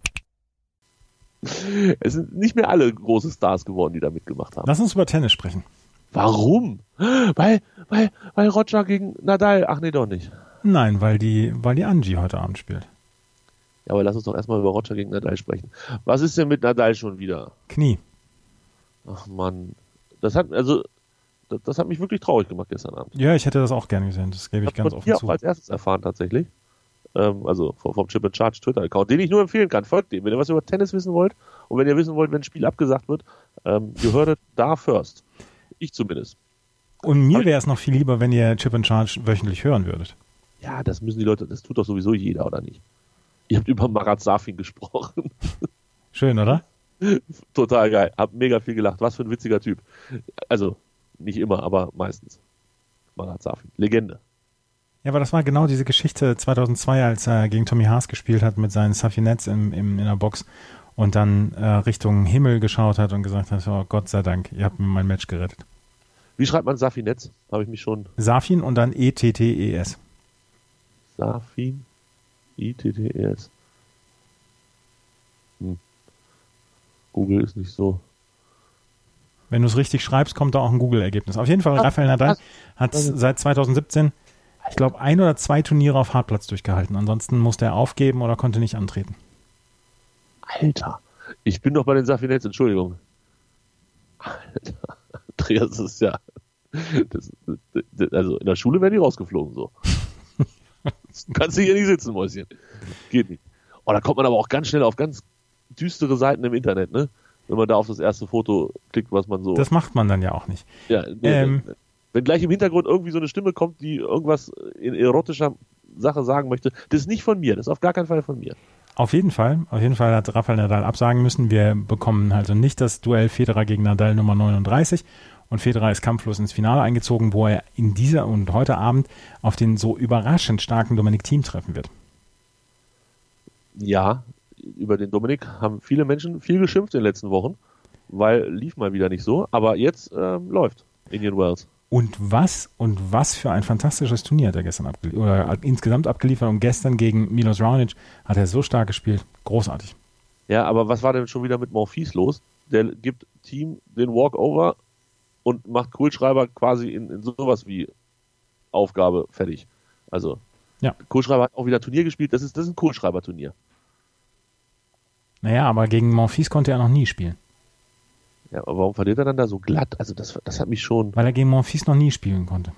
Speaker 4: Es sind nicht mehr alle große Stars geworden, die da mitgemacht haben.
Speaker 5: Lass uns über Tennis sprechen.
Speaker 4: Warum? Weil, weil, weil Roger gegen Nadal, ach nee, doch nicht.
Speaker 5: Nein, weil die, weil die Angie heute Abend spielt.
Speaker 4: Ja, aber lass uns doch erstmal über Roger gegen Nadal sprechen. Was ist denn mit Nadal schon wieder?
Speaker 5: Knie.
Speaker 4: Ach Mann. Das hat, also, das, das hat mich wirklich traurig gemacht gestern Abend.
Speaker 5: Ja, ich hätte das auch gerne gesehen, das gebe ich, ich ganz offen zu.
Speaker 4: Ich habe als erstes erfahren tatsächlich. Ähm, also vom, vom Chip and Charge Twitter-Account, den ich nur empfehlen kann. Folgt dem, wenn ihr was über Tennis wissen wollt und wenn ihr wissen wollt, wenn ein Spiel abgesagt wird, ähm, ihr hört da first. Ich zumindest.
Speaker 5: Und mir wäre es noch viel lieber, wenn ihr Chip and Charge wöchentlich hören würdet.
Speaker 4: Ja, das müssen die Leute, das tut doch sowieso jeder, oder nicht? Ihr habt über Marat Safin gesprochen.
Speaker 5: Schön, oder?
Speaker 4: Total geil. Hab mega viel gelacht. Was für ein witziger Typ. Also, nicht immer, aber meistens. Marat Safin. Legende.
Speaker 5: Ja, aber das war genau diese Geschichte zweitausendzwei, als er gegen Tommy Haas gespielt hat mit seinen Safinets im, im, in der Box und dann äh, Richtung Himmel geschaut hat und gesagt hat, oh Gott sei Dank, ihr habt mir mein Match gerettet.
Speaker 4: Wie schreibt man Safinets? Habe ich mich schon...
Speaker 5: Safin und dann E T T E S.
Speaker 4: Safin, E T T E S. Hm. Google ist nicht so...
Speaker 5: Wenn du es richtig schreibst, kommt da auch ein Google-Ergebnis. Auf jeden Fall, Ach, Rafael Nadal hat seit zweitausendsiebzehn, ich glaube, ein oder zwei Turniere auf Hartplatz durchgehalten. Ansonsten musste er aufgeben oder konnte nicht antreten.
Speaker 4: Alter, ich bin doch bei den Safinets, Entschuldigung. Alter, Andreas, das ist ja... Das, das, also in der Schule wären die rausgeflogen so. Du kannst hier nicht sitzen, Mäuschen. Geht nicht. Oh, da kommt man aber auch ganz schnell auf ganz düstere Seiten im Internet, ne? Wenn man da auf das erste Foto klickt, was man so...
Speaker 5: Das macht man dann ja auch nicht.
Speaker 4: Ja, nee, ähm, wenn, wenn gleich im Hintergrund irgendwie so eine Stimme kommt, die irgendwas in erotischer Sache sagen möchte, das ist nicht von mir, das ist auf gar keinen Fall von mir.
Speaker 5: Auf jeden Fall, auf jeden Fall hat Rafael Nadal absagen müssen. Wir bekommen also nicht das Duell Federer gegen Nadal Nummer neununddreißig und Federer ist kampflos ins Finale eingezogen, wo er in dieser und heute Abend auf den so überraschend starken Dominic Thiem treffen wird.
Speaker 4: Ja, über den Dominik haben viele Menschen viel geschimpft in den letzten Wochen, weil lief mal wieder nicht so, aber jetzt ähm, läuft Indian Wells.
Speaker 5: Und was und was für ein fantastisches Turnier hat er gestern abgeliefert, oder insgesamt abgeliefert und gestern gegen Milos Raonic hat er so stark gespielt, großartig.
Speaker 4: Ja, aber was war denn schon wieder mit Monfils los? Der gibt Team den Walkover und macht Kohlschreiber quasi in, in sowas wie Aufgabe fertig. Also,
Speaker 5: ja.
Speaker 4: Kohlschreiber hat auch wieder Turnier gespielt. Das ist, das ist ein Kohlschreiber-Turnier.
Speaker 5: Naja, aber gegen Monfils konnte er noch nie spielen.
Speaker 4: Ja, aber warum verliert er dann da so glatt? Also, das, das hat mich schon...
Speaker 5: Weil er gegen Monfils noch nie spielen konnte.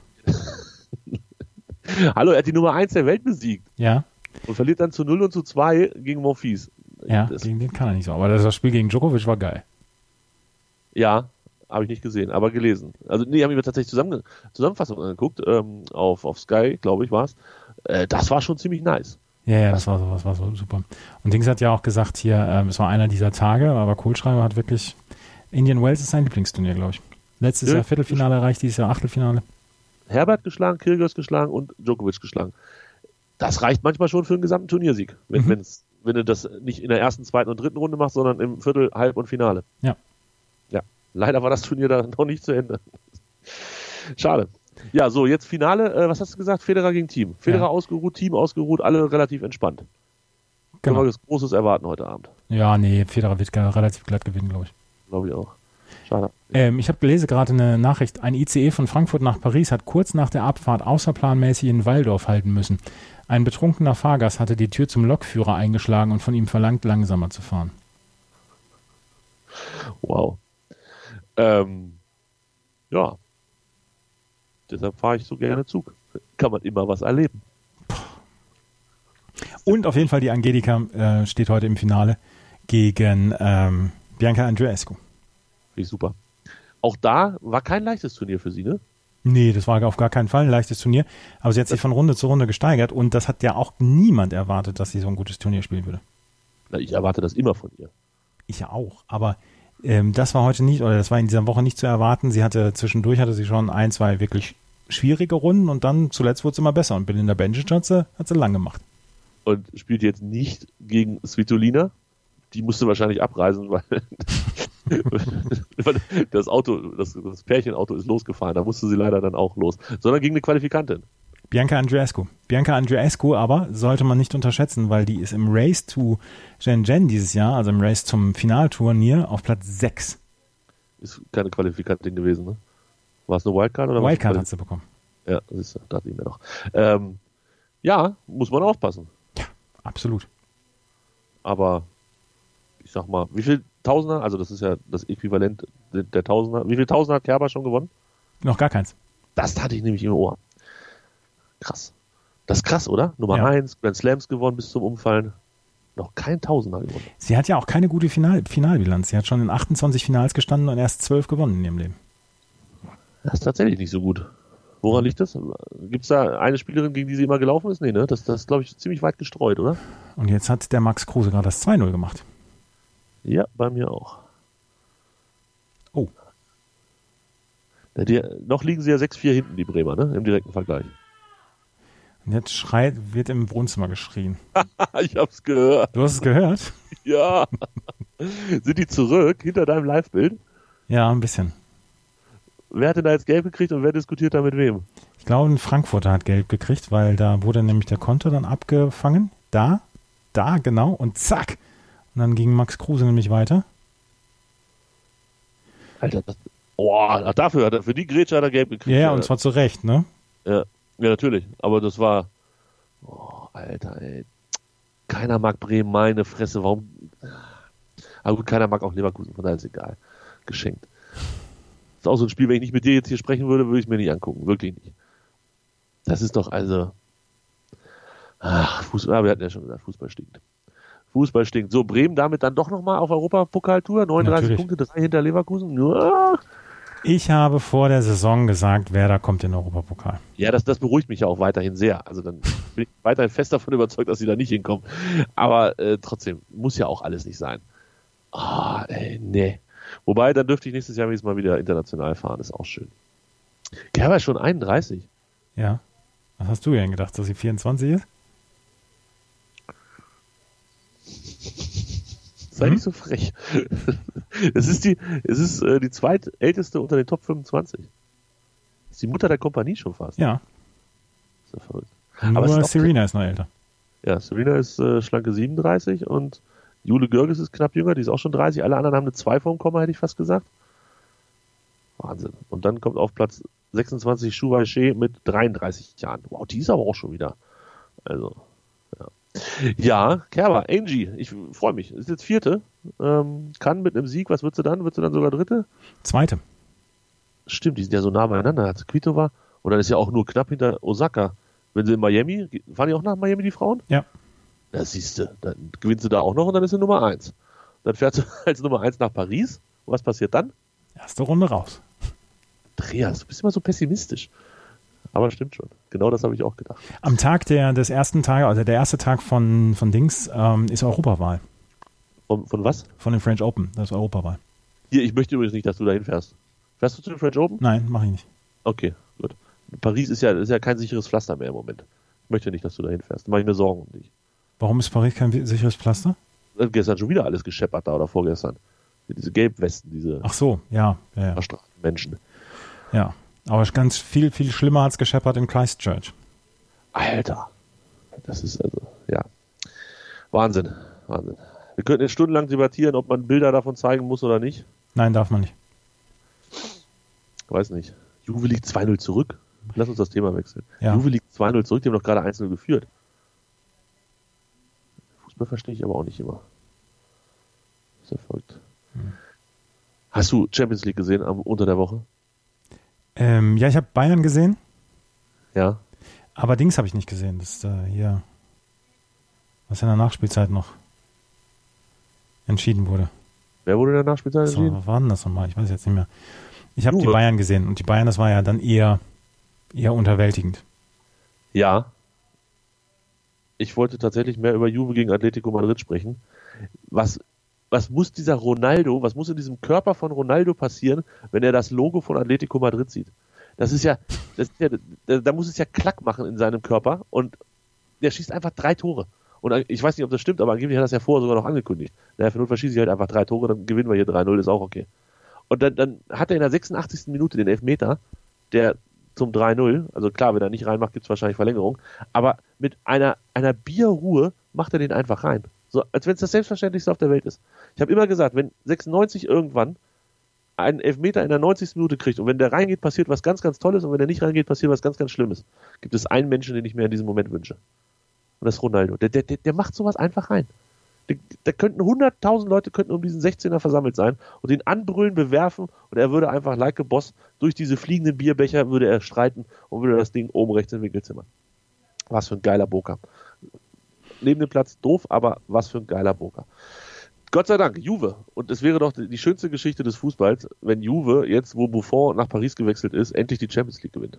Speaker 4: Hallo, er hat die Nummer eins der Welt besiegt.
Speaker 5: Ja.
Speaker 4: Und verliert dann zu null und zu zwei gegen Monfils.
Speaker 5: Ja,
Speaker 4: das,
Speaker 5: gegen den kann er nicht so. Aber das Spiel gegen Djokovic war geil.
Speaker 4: Ja, habe ich nicht gesehen, aber gelesen. Also nee, habe ich mir tatsächlich zusammen, Zusammenfassung angeguckt, ähm, auf, auf Sky, glaube ich, war es. Äh, das war schon ziemlich nice.
Speaker 5: Ja, ja, das war so, das war so super. Und Dings hat ja auch gesagt hier, ähm, es war einer dieser Tage, aber Kohlschreiber hat wirklich, Indian Wells ist sein Lieblingsturnier, glaube ich. Letztes
Speaker 4: Ja.
Speaker 5: Jahr Viertelfinale erreicht, dieses Jahr Achtelfinale.
Speaker 4: Herbert geschlagen, Kyrgios geschlagen und Djokovic geschlagen. Das reicht manchmal schon für einen gesamten Turniersieg, wenn,
Speaker 5: Mhm.
Speaker 4: wenn's, wenn du das nicht in der ersten, zweiten und dritten Runde machst, sondern im Viertel, Halb und Finale.
Speaker 5: Ja.
Speaker 4: Ja, leider war das Turnier da noch nicht zu Ende. Schade. Ja, so, jetzt Finale, äh, was hast du gesagt? Federer gegen Team. Federer
Speaker 5: Ja.
Speaker 4: ausgeruht, Team ausgeruht, alle relativ entspannt. Können
Speaker 5: Genau.
Speaker 4: wir was Großes erwarten heute Abend.
Speaker 5: Ja, nee, Federer wird gar- relativ glatt gewinnen, glaube ich.
Speaker 4: Glaube ich auch. Schade.
Speaker 5: Ähm, ich habe gelesen gerade eine Nachricht, ein I C E von Frankfurt nach Paris hat kurz nach der Abfahrt außerplanmäßig in Walldorf halten müssen. Ein betrunkener Fahrgast hatte die Tür zum Lokführer eingeschlagen und von ihm verlangt, langsamer zu fahren.
Speaker 4: Wow. Ähm, ja. Deshalb fahre ich so gerne Zug. Kann man immer was erleben.
Speaker 5: Und auf jeden Fall die Angelika äh, steht heute im Finale gegen ähm, Bianca Andreescu.
Speaker 4: Finde ich super. Auch da war kein leichtes Turnier für sie, ne?
Speaker 5: Nee, das war auf gar keinen Fall ein leichtes Turnier. Aber sie hat sich von Runde zu Runde gesteigert und das hat ja auch niemand erwartet, dass sie so ein gutes Turnier spielen würde.
Speaker 4: Na, ich erwarte das immer von ihr.
Speaker 5: Ich ja auch, aber ähm, das war heute nicht, oder das war in dieser Woche nicht zu erwarten. Sie hatte, zwischendurch hatte sie schon ein, zwei wirklich schwierige Runden und dann zuletzt wurde es immer besser und Belinda Bencic hat sie, hat sie lang gemacht.
Speaker 4: Und spielt jetzt nicht gegen Svitolina. Die musste wahrscheinlich abreisen, weil das Auto, das, das Pärchenauto ist losgefahren. Da musste sie leider dann auch los. Sondern gegen eine Qualifikantin.
Speaker 5: Bianca Andreescu. Bianca Andreescu aber sollte man nicht unterschätzen, weil die ist im Race to Shenzhen dieses Jahr, also im Race zum Finalturnier, auf Platz sechs.
Speaker 4: Ist keine Qualifikantin gewesen, ne? War es eine Wildcard? Oder
Speaker 5: Wildcard
Speaker 4: was?
Speaker 5: hat sie bekommen.
Speaker 4: Ja, das ist, dachte ich mir noch. Ähm, ja, muss man aufpassen.
Speaker 5: Ja, absolut.
Speaker 4: Aber ich sag mal, wie viel Tausender, also das ist ja das Äquivalent der, der Tausender, wie viel Tausender hat Kerber schon gewonnen?
Speaker 5: Noch gar keins.
Speaker 4: Das hatte ich nämlich im Ohr. Krass. Das ist krass, oder? Nummer
Speaker 5: Ja.
Speaker 4: eins, Grand Slams gewonnen bis zum Umfallen. Noch kein Tausender gewonnen.
Speaker 5: Sie hat ja auch keine gute Final Finalbilanz. Sie hat schon in achtundzwanzig Finals gestanden und erst zwölf gewonnen in ihrem Leben.
Speaker 4: Das ist tatsächlich nicht so gut. Woran liegt das? Gibt es da eine Spielerin, gegen die sie immer gelaufen ist? Nee, ne? Das, das ist, glaube ich, ziemlich weit gestreut, oder?
Speaker 5: Und jetzt hat der Max Kruse gerade das zwei null gemacht.
Speaker 4: Ja, bei mir auch.
Speaker 5: Oh.
Speaker 4: Ja, die, noch liegen sie ja sechs vier hinten, die Bremer, ne? Im direkten Vergleich.
Speaker 5: Und jetzt schreit, wird im Wohnzimmer geschrien.
Speaker 4: Ich hab's gehört.
Speaker 5: Du hast es gehört?
Speaker 4: Ja. Sind die zurück hinter deinem Live-Bild?
Speaker 5: Ja, ein bisschen.
Speaker 4: Wer hat denn da jetzt Gelb gekriegt und wer diskutiert da mit wem?
Speaker 5: Ich glaube, ein Frankfurter hat gelb gekriegt, weil da wurde nämlich der Konter dann abgefangen. Da, da, genau, und zack. Und dann ging Max Kruse nämlich weiter.
Speaker 4: Alter, das, oh, ach, dafür hat er, für die Grätsche hat er Gelb gekriegt.
Speaker 5: Ja, ja, und zwar zu Recht, ne?
Speaker 4: Ja, ja, natürlich. Aber das war, oh, Alter, ey. Keiner mag Bremen, meine Fresse, warum? Aber gut, keiner mag auch Leverkusen, von daher ist egal. Geschenkt. Das ist auch so ein Spiel, wenn ich nicht mit dir jetzt hier sprechen würde, würde ich mir nicht angucken. Wirklich nicht. Das ist doch also. Ach, Fußball, ah, wir hatten ja schon gesagt, Fußball stinkt. Fußball stinkt. So, Bremen damit dann doch nochmal auf Europapokaltour. neununddreißig
Speaker 5: Natürlich.
Speaker 4: Punkte, drei hinter Leverkusen. Ja,
Speaker 5: Ich habe vor der Saison gesagt, Werder kommt in den Europapokal.
Speaker 4: ja das, das beruhigt mich ja auch weiterhin sehr. Also dann bin ich weiterhin fest davon überzeugt, dass sie da nicht hinkommen. Aber äh, trotzdem, muss ja auch alles nicht sein. Ah, ey, nee. Wobei, dann dürfte ich nächstes Jahr wenigstens mal wieder international fahren. Ist auch schön. Gerber ist schon einunddreißig.
Speaker 5: Ja. Was hast du denn gedacht, dass sie vierundzwanzig ist?
Speaker 4: Sei
Speaker 5: Hm?
Speaker 4: nicht so frech. Es ist die, es ist äh, die zweitälteste unter den Top fünfundzwanzig. Das ist die Mutter der Kompanie schon fast.
Speaker 5: Ja.
Speaker 4: Das ist ja verrückt.
Speaker 5: Nur
Speaker 4: Aber es ist auch-
Speaker 5: Serena ist noch älter.
Speaker 4: Ja, Serena ist äh, schlanke siebenunddreißig und Jule Görges ist knapp jünger, die ist auch schon dreißig. Alle anderen haben eine zwei vorm Komma, hätte ich fast gesagt. Wahnsinn. Und dann kommt auf Platz sechsundzwanzig Shuwei Shea mit dreiunddreißig Jahren. Wow, die ist aber auch schon wieder. Also, ja. Ja, Kerber, Angie, ich freue mich. Ist jetzt vierte. Ähm, kann mit einem Sieg, was wird sie dann? Wird sie dann sogar dritte?
Speaker 5: Zweite.
Speaker 4: Stimmt, die sind ja so nah beieinander. Hat Kvitova und dann ist ja auch nur knapp hinter Osaka. Wenn sie in Miami, fahren die auch nach Miami, die Frauen?
Speaker 5: Ja.
Speaker 4: Das siehst du, dann gewinnt sie da auch noch und dann ist sie Nummer eins. Dann fährt sie als Nummer eins nach Paris. Und was passiert dann?
Speaker 5: Erste Runde raus.
Speaker 4: Andreas, du bist immer so pessimistisch. Aber stimmt schon. Genau das habe ich auch gedacht.
Speaker 5: Am Tag der, des ersten Tages, also der erste Tag von, von Dings, ähm, ist Europawahl.
Speaker 4: Von, von was?
Speaker 5: Von den French Open, das ist Europawahl.
Speaker 4: Hier, ich möchte übrigens nicht, dass du dahin fährst. Fährst du zu den French Open?
Speaker 5: Nein, mache ich nicht.
Speaker 4: Okay, gut. Paris ist ja, ist ja kein sicheres Pflaster mehr im Moment. Ich möchte nicht, dass du dahin fährst. Da mache ich mir Sorgen um dich.
Speaker 5: Warum ist Paris kein sicheres Pflaster?
Speaker 4: Da hat gestern schon wieder alles gescheppert da oder vorgestern. Diese Gelbwesten, diese
Speaker 5: Ach so, ja. ja, ja.
Speaker 4: Menschen.
Speaker 5: Ja, aber ganz viel, viel schlimmer als gescheppert in Christchurch.
Speaker 4: Alter. Das ist also, ja. Wahnsinn. Wahnsinn. Wir könnten jetzt stundenlang debattieren, ob man Bilder davon zeigen muss oder nicht.
Speaker 5: Nein, darf man nicht.
Speaker 4: Weiß nicht. Juve liegt zwei null zurück. Lass uns das Thema wechseln.
Speaker 5: Ja.
Speaker 4: Juve liegt zwei null zurück, die haben doch gerade eins null geführt. Fußball verstehe ich aber auch nicht immer. Das ist ja verrückt. Hm. Hast du Champions League gesehen am, unter der Woche?
Speaker 5: Ähm, ja, ich habe Bayern gesehen.
Speaker 4: Ja.
Speaker 5: Aber Dings habe ich nicht gesehen. Das ist äh, hier, was in der Nachspielzeit noch entschieden wurde.
Speaker 4: Wer wurde in der Nachspielzeit
Speaker 5: So,
Speaker 4: entschieden?
Speaker 5: was war denn das nochmal? Ich weiß jetzt nicht mehr. Ich habe die
Speaker 4: Juve.
Speaker 5: Bayern gesehen und die Bayern, das war ja dann eher, eher unterwältigend.
Speaker 4: Ja. Ich wollte tatsächlich mehr über Juve gegen Atletico Madrid sprechen. Was, was muss dieser Ronaldo, was muss in diesem Körper von Ronaldo passieren, wenn er das Logo von Atletico Madrid sieht? Das ist ja, das ist ja da, da muss es ja Klack machen in seinem Körper und der schießt einfach drei Tore. Und ich weiß nicht, ob das stimmt, aber angeblich hat er das ja vorher sogar noch angekündigt. Naja, für Notfall schieße ich halt einfach drei Tore, dann gewinnen wir hier drei null, ist auch okay. Und dann, dann hat er in der sechsundachtzigsten Minute den Elfmeter, der zum drei null, also klar, wenn er nicht reinmacht, gibt es wahrscheinlich Verlängerung, aber mit einer, einer Bierruhe macht er den einfach rein. So, als wenn es das Selbstverständlichste auf der Welt ist. Ich habe immer gesagt, wenn sechsundneunzig irgendwann einen Elfmeter in der neunzigsten Minute kriegt und wenn der reingeht, passiert was ganz, ganz Tolles und wenn der nicht reingeht, passiert was ganz, ganz Schlimmes. Gibt es einen Menschen, den ich mir in diesem Moment wünsche. Und das ist Ronaldo. Der, der, der macht sowas einfach rein. Da könnten hunderttausend Leute könnten um diesen sechzehner versammelt sein und den anbrüllen, bewerfen und er würde einfach like a Boss durch diese fliegenden Bierbecher würde er streiten und würde das Ding oben rechts in den Winkel zimmern. Was für ein geiler Boker. Neben dem Platz doof, aber was für ein geiler Boker. Gott sei Dank, Juve. Und es wäre doch die schönste Geschichte des Fußballs, wenn Juve, jetzt wo Buffon nach Paris gewechselt ist, endlich die Champions League gewinnt.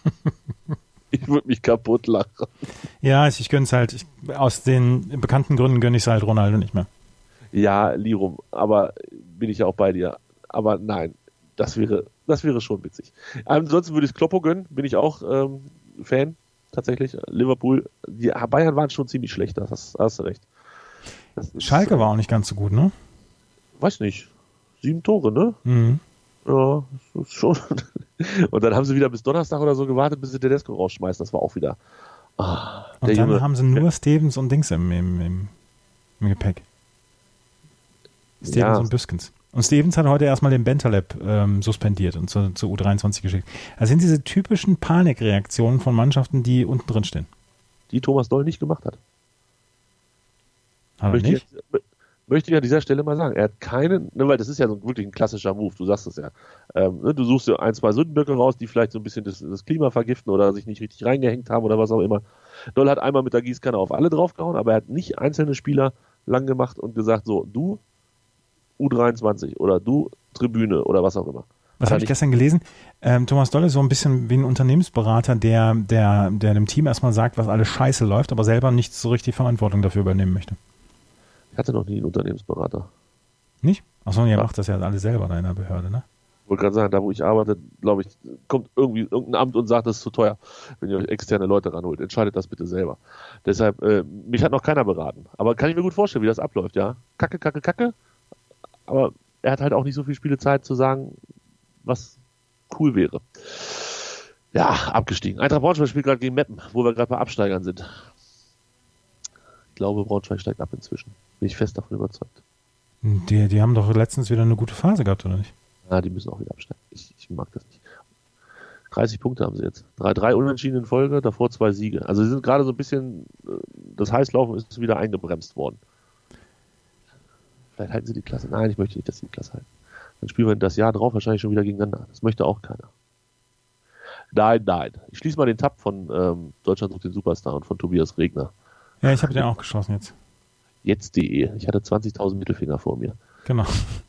Speaker 4: Ich würde mich kaputt lachen.
Speaker 5: Ja, ich, ich gönne es halt. Ich, aus den bekannten Gründen gönne ich es halt Ronaldo nicht mehr.
Speaker 4: Ja, Lirum, aber bin ich ja auch bei dir. Aber nein, das wäre, das wäre schon witzig. Ansonsten würde ich es Kloppo gönnen, bin ich auch ähm, Fan, tatsächlich. Liverpool, die Bayern waren schon ziemlich schlecht, das hast, hast du recht. Das ist,
Speaker 5: Schalke war auch nicht ganz so gut, ne?
Speaker 4: Weiß nicht. Sieben Tore, ne?
Speaker 5: Mhm.
Speaker 4: Ja, das ist schon. Und dann haben sie wieder bis Donnerstag oder so gewartet, bis sie Tedesco rausschmeißen. Das war auch wieder. Ah,
Speaker 5: und dann
Speaker 4: Junge.
Speaker 5: haben sie nur Stevens und Dings im, im, im, im Gepäck. Stevens
Speaker 4: Ja.
Speaker 5: und Büskens. Und Stevens hat heute erstmal den Bentaleb ähm, suspendiert und zu, zu U dreiundzwanzig geschickt. Das sind diese typischen Panikreaktionen von Mannschaften, die unten drin stehen.
Speaker 4: Die Thomas Doll nicht gemacht hat.
Speaker 5: Hat er
Speaker 4: Möchte
Speaker 5: nicht?
Speaker 4: ich, möchte ich an dieser Stelle mal sagen. Er hat keinen, ne, weil das ist ja so wirklich ein klassischer Move, du sagst es ja. Ähm, ne, du suchst dir ein, zwei Sündenböcke raus, die vielleicht so ein bisschen das, das Klima vergiften oder sich nicht richtig reingehängt haben oder was auch immer. Doll hat einmal mit der Gießkanne auf alle draufgehauen, aber er hat nicht einzelne Spieler lang gemacht und gesagt, so, du U dreiundzwanzig oder du Tribüne oder was auch immer.
Speaker 5: Was habe ich gestern gelesen? Ähm, Thomas Doll ist so ein bisschen wie ein Unternehmensberater, der, der, der dem Team erstmal sagt, was alles scheiße läuft, aber selber nicht so richtig Verantwortung dafür übernehmen möchte.
Speaker 4: Ich hatte noch nie einen Unternehmensberater.
Speaker 5: Nicht? Achso, ihr
Speaker 4: Ja.
Speaker 5: macht das ja alle selber da in der Behörde, ne?
Speaker 4: Ich wollte gerade sagen, da wo ich arbeite, glaube ich, kommt irgendwie irgendein Amt und sagt, das ist zu teuer, wenn ihr euch externe Leute ranholt. Entscheidet das bitte selber. Deshalb, äh, mich hat noch keiner beraten. Aber kann ich mir gut vorstellen, wie das abläuft, ja? Kacke, kacke, kacke. Aber er hat halt auch nicht so viel Spielezeit zu sagen, was cool wäre. Ja, abgestiegen. Eintracht Braunschweig spielt gerade gegen Meppen, wo wir gerade bei Absteigern sind. glaube, Braunschweig steigt ab inzwischen. Bin ich fest davon überzeugt.
Speaker 5: Die, die haben doch letztens wieder eine gute Phase gehabt, oder nicht?
Speaker 4: Ja, die müssen auch wieder absteigen. Ich, ich mag das nicht. dreißig Punkte haben sie jetzt. Drei, drei Unentschieden in Folge, davor zwei Siege. Also sie sind gerade so ein bisschen, das Heißlaufen ist wieder eingebremst worden. Vielleicht halten sie die Klasse. Nein, ich möchte nicht, dass sie die Klasse halten. Dann spielen wir das Jahr drauf wahrscheinlich schon wieder gegeneinander. Das möchte auch keiner. Nein, nein. Ich schließe mal den Tab von ähm, Deutschland sucht den Superstar und von Tobias Regner.
Speaker 5: Ja, ich habe den auch geschlossen jetzt.
Speaker 4: Jetzt.de. Ich hatte zwanzigtausend Mittelfinger vor mir.
Speaker 5: Genau.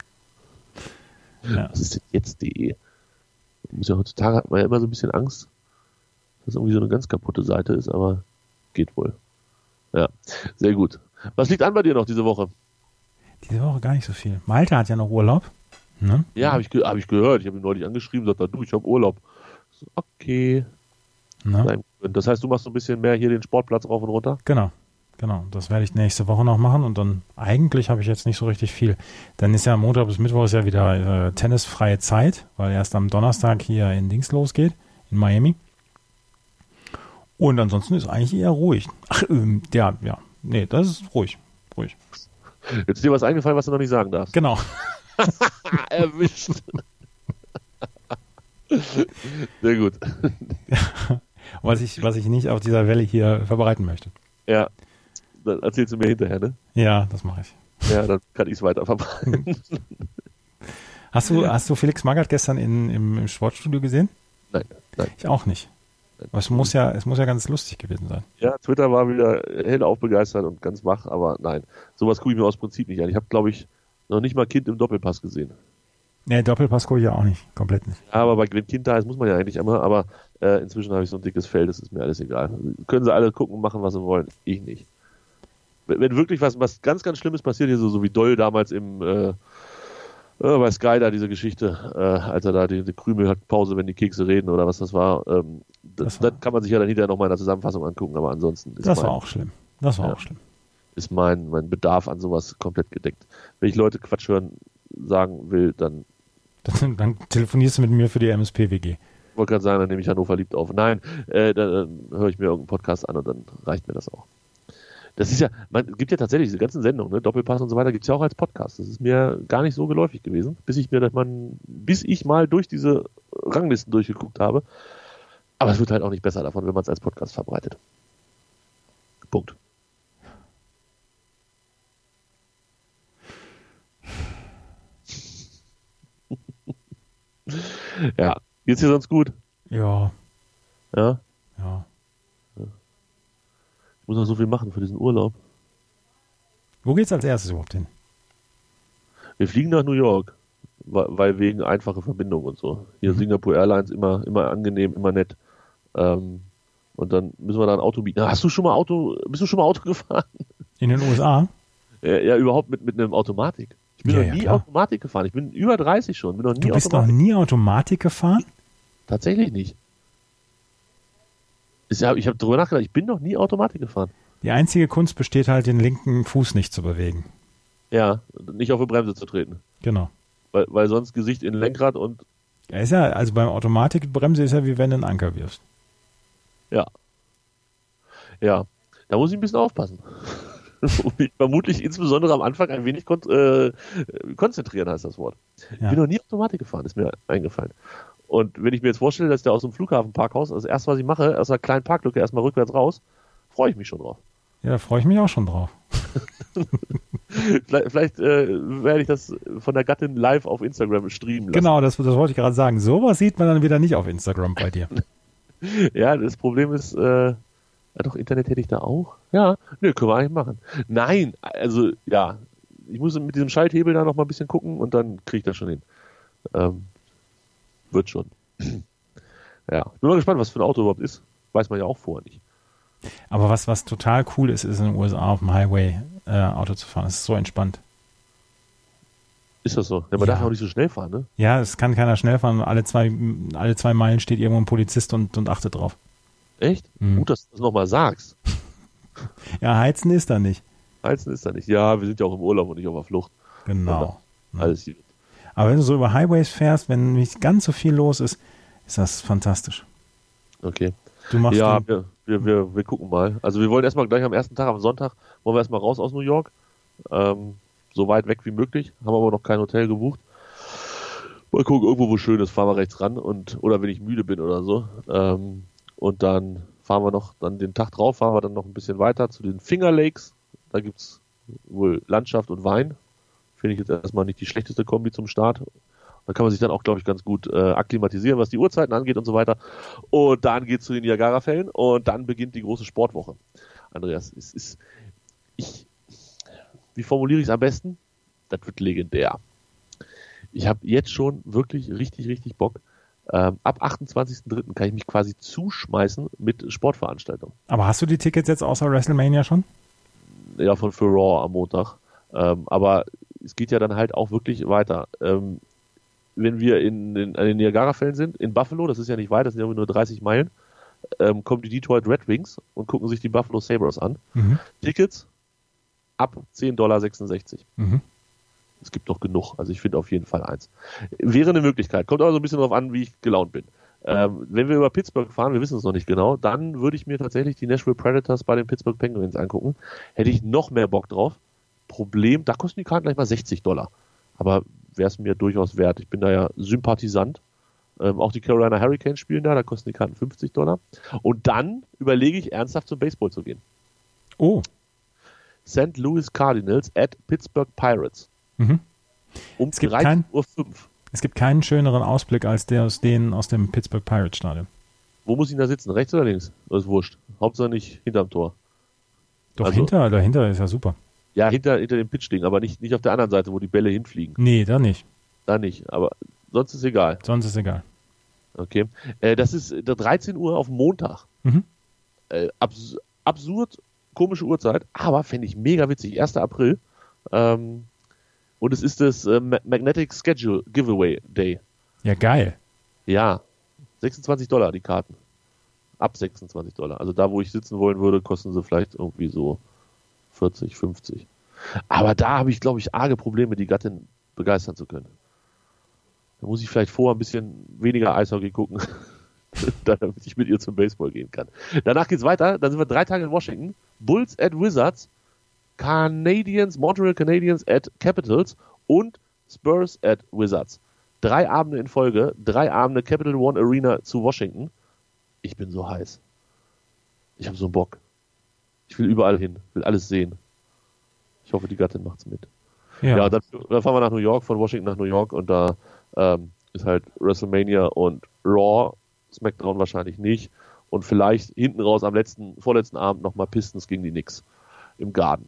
Speaker 5: Ja.
Speaker 4: Was ist denn jetzt.de? Ja, heutzutage hat man ja immer so ein bisschen Angst, dass irgendwie so eine ganz kaputte Seite ist, aber geht wohl. Ja, sehr gut. Was liegt an bei dir noch diese Woche?
Speaker 5: Diese Woche gar nicht so viel. Malte hat ja noch Urlaub. Ne?
Speaker 4: Ja, habe ich, ge- hab ich gehört. Ich habe ihn neulich angeschrieben und gesagt, du, ich habe Urlaub. So, okay.
Speaker 5: Ne?
Speaker 4: Das heißt, du machst so ein bisschen mehr hier den Sportplatz rauf und runter?
Speaker 5: Genau. Genau, das werde ich nächste Woche noch machen und dann eigentlich habe ich jetzt nicht so richtig viel. Dann ist ja Montag bis Mittwoch ist ja wieder äh, tennisfreie Zeit, weil erst am Donnerstag hier in Dings losgeht, in Miami. Und ansonsten ist eigentlich eher ruhig. Ach, ähm, ja, ja, nee, das ist ruhig, ruhig.
Speaker 4: Jetzt ist dir was eingefallen, was du noch nicht sagen darfst.
Speaker 5: Genau.
Speaker 4: Erwischt. Sehr gut.
Speaker 5: was ich, was ich nicht auf dieser Welle hier verbreiten möchte.
Speaker 4: Ja. Dann erzählst du mir hinterher, ne?
Speaker 5: Ja, das mache ich.
Speaker 4: Ja, dann kann ich es weiter verbreiten.
Speaker 5: Hast du, hast du Felix Magath gestern in, im, im Sportstudio gesehen?
Speaker 4: Nein, nein.
Speaker 5: Ich auch nicht. Aber es muss ja, es muss ja ganz lustig gewesen sein.
Speaker 4: Ja, Twitter war wieder hellauf begeistert und ganz wach, aber nein, sowas gucke ich mir aus Prinzip nicht an. Ich habe, glaube ich, noch nicht mal Kind im Doppelpass gesehen.
Speaker 5: Nee, Doppelpass gucke ich ja auch nicht, komplett nicht.
Speaker 4: Ja, aber bei, wenn Kind da ist, muss man ja eigentlich immer, aber äh, inzwischen habe ich so ein dickes Fell, das ist mir alles egal. Können sie alle gucken und machen, was sie wollen. Ich nicht. Wenn, wenn wirklich was, was ganz, ganz Schlimmes passiert, hier so, so wie Doll damals im äh, äh, bei Sky da diese Geschichte, äh, als er da die, die Krümel hat Pause, wenn die Kekse reden oder was das war, ähm, das, das, war das kann man sich ja dann hinterher nochmal in der Zusammenfassung angucken, aber ansonsten ist
Speaker 5: Das
Speaker 4: mein,
Speaker 5: war auch schlimm. Das war
Speaker 4: ja,
Speaker 5: auch schlimm.
Speaker 4: ist mein, mein Bedarf an sowas komplett gedeckt. Wenn ich Leute Quatsch hören sagen will, dann
Speaker 5: Dann, dann telefonierst du mit mir für die M S P W G.
Speaker 4: Ich wollte gerade sagen, dann nehme ich Hannover liebt auf. Nein, äh, dann, dann höre ich mir irgendeinen Podcast an und dann reicht mir das auch. Das ist ja, man es gibt ja tatsächlich diese ganzen Sendungen, ne, Doppelpass und so weiter, gibt es ja auch als Podcast. Das ist mir gar nicht so geläufig gewesen, bis ich mir das man, bis ich mal durch diese Ranglisten durchgeguckt habe. Aber es wird halt auch nicht besser davon, wenn man es als Podcast verbreitet. Punkt. Ja, geht's dir sonst gut?
Speaker 5: Ja.
Speaker 4: Ja?
Speaker 5: Ja.
Speaker 4: Ich muss noch so viel machen für diesen Urlaub.
Speaker 5: Wo geht's als erstes überhaupt hin?
Speaker 4: Wir fliegen nach New York, weil wegen einfache Verbindungen und so. Hier
Speaker 5: Mhm.
Speaker 4: Singapore Airlines immer, immer angenehm, immer nett. Ähm, und dann müssen wir da ein Auto bieten. Hast du schon mal Auto, bist du schon mal Auto gefahren?
Speaker 5: In den U S A?
Speaker 4: Ja, ja überhaupt mit, mit einem Automatik. Ich bin
Speaker 5: Ja,
Speaker 4: noch
Speaker 5: ja,
Speaker 4: nie
Speaker 5: klar.
Speaker 4: Automatik gefahren. Ich bin über dreißig schon. Bin noch nie
Speaker 5: Du bist
Speaker 4: Automatik.
Speaker 5: noch nie Automatik gefahren?
Speaker 4: Tatsächlich nicht. Ist ja, ich habe drüber nachgedacht, ich bin noch nie Automatik gefahren.
Speaker 5: Die einzige Kunst besteht halt, den linken Fuß nicht zu bewegen.
Speaker 4: Ja, nicht auf die Bremse zu treten.
Speaker 5: Genau.
Speaker 4: Weil, weil sonst Gesicht in Lenkrad und
Speaker 5: Ja, ist ja, also beim Automatikbremse ist ja wie wenn du einen Anker wirfst.
Speaker 4: ja. Ja, da muss ich ein bisschen aufpassen. Und mich vermutlich insbesondere am Anfang ein wenig kon- äh, konzentrieren, heißt das Wort. Ich
Speaker 5: Ja.
Speaker 4: bin noch nie Automatik gefahren, ist mir eingefallen. Und wenn ich mir jetzt vorstelle, dass der aus dem Flughafenparkhaus, das erste, was ich mache, aus einer kleinen Parklücke erstmal rückwärts raus, freue ich mich schon drauf.
Speaker 5: Ja, da freue ich mich auch schon drauf.
Speaker 4: Vielleicht, vielleicht äh, werde ich das von der Gattin live auf Instagram streamen lassen.
Speaker 5: Genau, das, das wollte ich gerade sagen. Sowas sieht man dann wieder nicht auf Instagram bei dir.
Speaker 4: Ja, das Problem ist, äh, ja doch, Internet hätte ich da auch. Ja, nö, können wir eigentlich machen. Nein, also, ja, ich muss mit diesem Schalthebel da noch mal ein bisschen gucken und dann kriege ich das schon hin. Ähm, wird schon. Ja, bin mal gespannt, was für ein Auto überhaupt ist. Weiß man ja auch vorher nicht.
Speaker 5: Aber was, was total cool ist, ist in den U S A auf dem Highway äh, Auto zu fahren. Das ist so entspannt.
Speaker 4: Ist das so? Ja, man
Speaker 5: Ja.
Speaker 4: darf ja auch nicht so schnell fahren, ne?
Speaker 5: Ja, es kann keiner schnell fahren. Alle zwei, alle zwei Meilen steht irgendwo ein Polizist und, und achtet drauf.
Speaker 4: Echt?
Speaker 5: Mhm.
Speaker 4: Gut, dass du das nochmal sagst.
Speaker 5: Ja, heizen ist da nicht.
Speaker 4: Heizen ist da nicht. Ja, wir sind ja auch im Urlaub und nicht auf der Flucht.
Speaker 5: Genau. Ja.
Speaker 4: Alles gut.
Speaker 5: Aber wenn du so über Highways fährst, wenn nicht ganz so viel los ist, ist das fantastisch.
Speaker 4: Okay.
Speaker 5: Du machst
Speaker 4: Ja,
Speaker 5: den,
Speaker 4: wir, wir, wir, wir gucken mal. Also wir wollen erstmal gleich am ersten Tag, am Sonntag, wollen wir erstmal raus aus New York. Ähm, so weit weg wie möglich. Haben aber noch kein Hotel gebucht. Mal gucken, irgendwo wo schön ist, fahren wir rechts ran und oder wenn ich müde bin oder so. Ähm, und dann fahren wir noch, dann den Tag drauf, fahren wir dann noch ein bisschen weiter zu den Finger Lakes. Da gibt's wohl Landschaft und Wein. Finde ich jetzt erstmal nicht die schlechteste Kombi zum Start. Da kann man sich dann auch, glaube ich, ganz gut äh, akklimatisieren, was die Uhrzeiten angeht und so weiter. Und dann geht's zu den Niagara-Fällen und dann beginnt die große Sportwoche. Andreas, es ist, ich, wie formuliere ich es am besten? Das wird legendär. Ich habe jetzt schon wirklich richtig, richtig Bock. Ähm, ab achtundzwanzigsten dritten kann ich mich quasi zuschmeißen mit Sportveranstaltungen.
Speaker 5: Aber hast du die Tickets jetzt außer WrestleMania schon?
Speaker 4: Ja, von für Raw am Montag. Ähm, aber es geht ja dann halt auch wirklich weiter. Ähm, wenn wir in, in, in den Niagara-Fällen sind, in Buffalo, das ist ja nicht weit, das sind ja nur dreißig Meilen, ähm, kommen die Detroit Red Wings und gucken sich die Buffalo Sabres an. Mhm. Tickets ab zehn Dollar sechsundsechzig. Mhm. Es gibt noch genug, also ich finde auf jeden Fall eins. Wäre eine Möglichkeit, kommt aber so ein bisschen darauf an, wie ich gelaunt bin. Ähm, wenn wir über Pittsburgh fahren, wir wissen es noch nicht genau, dann würde ich mir tatsächlich die Nashville Predators bei den Pittsburgh Penguins angucken. Hätte ich noch mehr Bock drauf. Problem, da kosten die Karten gleich mal sechzig Dollar. Aber wäre es mir durchaus wert. Ich bin da ja Sympathisant. Ähm, auch die Carolina Hurricanes spielen da, da kosten die Karten fünfzig Dollar. Und dann überlege ich ernsthaft zum Baseball zu gehen.
Speaker 5: Oh.
Speaker 4: Saint Louis Cardinals at Pittsburgh Pirates. Mhm. Um dreizehn Uhr fünf.
Speaker 5: Es gibt keinen schöneren Ausblick als der aus denen aus dem Pittsburgh Pirates Stadion.
Speaker 4: Wo muss ich da sitzen? Rechts oder links? Das ist wurscht. Hauptsache nicht hinterm Tor.
Speaker 5: Doch,
Speaker 4: also,
Speaker 5: hinter, dahinter ist ja super.
Speaker 4: Ja, hinter, hinter dem Pitchding, aber nicht, nicht auf der anderen Seite, wo die Bälle hinfliegen.
Speaker 5: Nee, da nicht.
Speaker 4: Da nicht, aber sonst ist egal.
Speaker 5: Sonst ist egal.
Speaker 4: Okay. Äh, das ist dreizehn Uhr auf Montag. Mhm. Äh, abs- absurd komische Uhrzeit, aber fände ich mega witzig. erster April. Ähm, und es ist das äh, Magnetic Schedule Giveaway Day.
Speaker 5: Ja, geil.
Speaker 4: Ja. sechsundzwanzig Dollar die Karten. Ab sechsundzwanzig Dollar. Also da, wo ich sitzen wollen würde, kosten sie vielleicht irgendwie so vierzig, fünfzig. Aber da habe ich, glaube ich, arge Probleme, die Gattin begeistern zu können. Da muss ich vielleicht vorher ein bisschen weniger Eishockey gucken, damit ich mit ihr zum Baseball gehen kann. Danach geht's weiter. Dann sind wir drei Tage in Washington. Bulls at Wizards, Canadiens, Montreal Canadiens at Capitals und Spurs at Wizards. Drei Abende in Folge, drei Abende Capital One Arena zu Washington. Ich bin so heiß. Ich habe so einen Bock. Ich will überall hin, will alles sehen. Ich hoffe, die Gattin macht's mit. Ja, ja dann, dann fahren wir nach New York, von Washington nach New York und da ähm, ist halt WrestleMania und Raw, SmackDown wahrscheinlich nicht und vielleicht hinten raus am letzten, vorletzten Abend nochmal Pistons gegen die Knicks im Garden.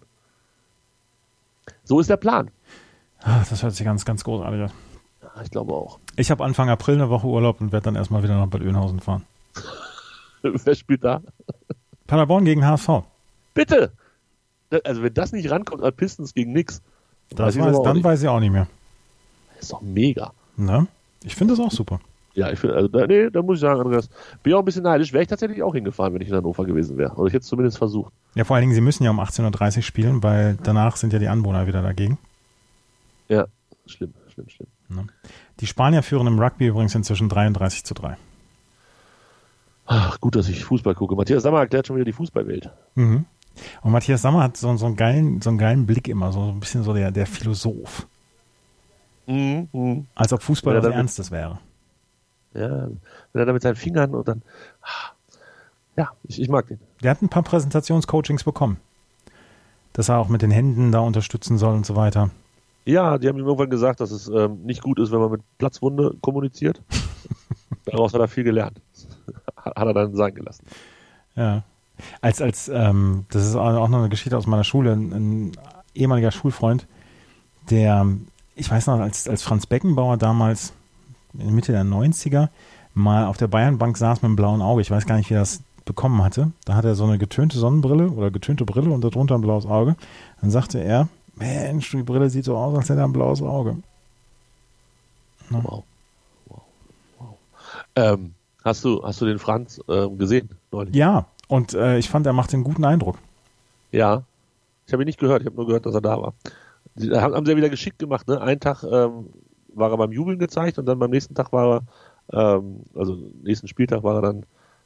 Speaker 4: So ist der Plan.
Speaker 5: Ach, das hört sich ganz, ganz großartig an.
Speaker 4: Ja, ich glaube auch.
Speaker 5: Ich habe Anfang April eine Woche Urlaub und werde dann erstmal wieder nach Bad Oeynhausen fahren.
Speaker 4: Wer spielt da?
Speaker 5: Paderborn gegen H S V.
Speaker 4: Bitte! Also wenn das nicht rankommt an Pistons gegen Knicks,
Speaker 5: das weiß, weiß, dann nicht. weiß ich auch nicht mehr.
Speaker 4: Das ist doch mega.
Speaker 5: Na, ich finde das auch super.
Speaker 4: Ja, ich finde, also da, nee, da muss ich sagen, Andreas, bin auch ein bisschen neidisch. Wäre ich tatsächlich auch hingefahren, wenn ich in Hannover gewesen wäre. Oder ich hätte es zumindest versucht.
Speaker 5: Ja, vor allen Dingen, sie müssen ja um achtzehn Uhr dreißig spielen, weil danach sind ja die Anwohner wieder dagegen.
Speaker 4: Ja, schlimm, schlimm, schlimm.
Speaker 5: Na. Die Spanier führen im Rugby übrigens inzwischen dreiunddreißig zu drei.
Speaker 4: Ach, gut, dass ich Fußball gucke. Matthias Sammer erklärt schon wieder die Fußballwelt.
Speaker 5: Mhm. Und Matthias Sammer hat so, so, einen geilen, so einen geilen Blick immer, so ein bisschen so der, der Philosoph.
Speaker 4: Mhm, mh.
Speaker 5: Als ob Fußball was
Speaker 4: damit,
Speaker 5: Ernstes wäre.
Speaker 4: Ja, wenn er da mit seinen Fingern und dann, ja, ich, ich mag den.
Speaker 5: Der hat ein paar Präsentationscoachings bekommen. Dass er auch mit den Händen da unterstützen soll und so weiter.
Speaker 4: Ja, die haben ihm irgendwann gesagt, dass es ähm, nicht gut ist, wenn man mit Platzwunde kommuniziert. Daraus hat er viel gelernt. Hat er dann sein gelassen.
Speaker 5: Ja. Als, als, ähm, das ist auch noch eine Geschichte aus meiner Schule, ein, ein ehemaliger Schulfreund, der, ich weiß noch, als, als Franz Beckenbauer damals in der Mitte der neunziger mal auf der Bayernbank saß mit einem blauen Auge, ich weiß gar nicht, wie er das bekommen hatte, da hat er so eine getönte Sonnenbrille oder getönte Brille und darunter ein blaues Auge. Dann sagte er, Mensch, die Brille sieht so aus, als hätte er ein blaues Auge.
Speaker 4: Ja. Wow. Wow. Wow. Ähm, hast du, hast du den Franz ähm, gesehen neulich?
Speaker 5: Ja. Und äh, ich fand, er macht einen guten Eindruck.
Speaker 4: Ja, ich habe ihn nicht gehört, ich habe nur gehört, dass er da war. Die haben, haben sie ja wieder geschickt gemacht, ne? Einen Tag ähm, war er beim Jubeln gezeigt und dann beim nächsten Tag war er, ähm, also nächsten Spieltag war er dann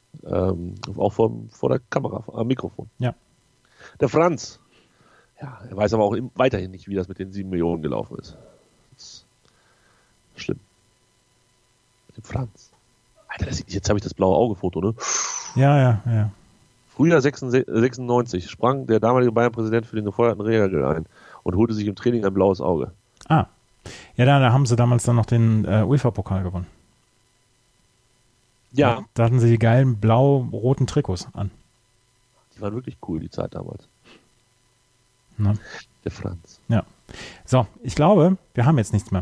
Speaker 4: Ähm, auch vor, vor der Kamera, am Mikrofon.
Speaker 5: Ja.
Speaker 4: Der Franz. Ja, er weiß aber auch im, weiterhin nicht, wie das mit den sieben Millionen gelaufen ist. Das ist schlimm. Mit dem Franz. Alter, das, jetzt habe ich das blaue Auge-Foto, ne?
Speaker 5: Ja, ja, ja.
Speaker 4: Frühjahr sechsundneunzig sprang der damalige Bayern-Präsident für den gefeuerten Regel ein und holte sich im Training ein blaues Auge.
Speaker 5: Ah. Ja, da, da haben sie damals dann noch den äh, UEFA-Pokal gewonnen.
Speaker 4: Ja.
Speaker 5: Da hatten sie die geilen blau-roten Trikots an.
Speaker 4: Die waren wirklich cool, die Zeit damals.
Speaker 5: Na?
Speaker 4: Der Franz.
Speaker 5: Ja. So, ich glaube, wir haben jetzt nichts mehr.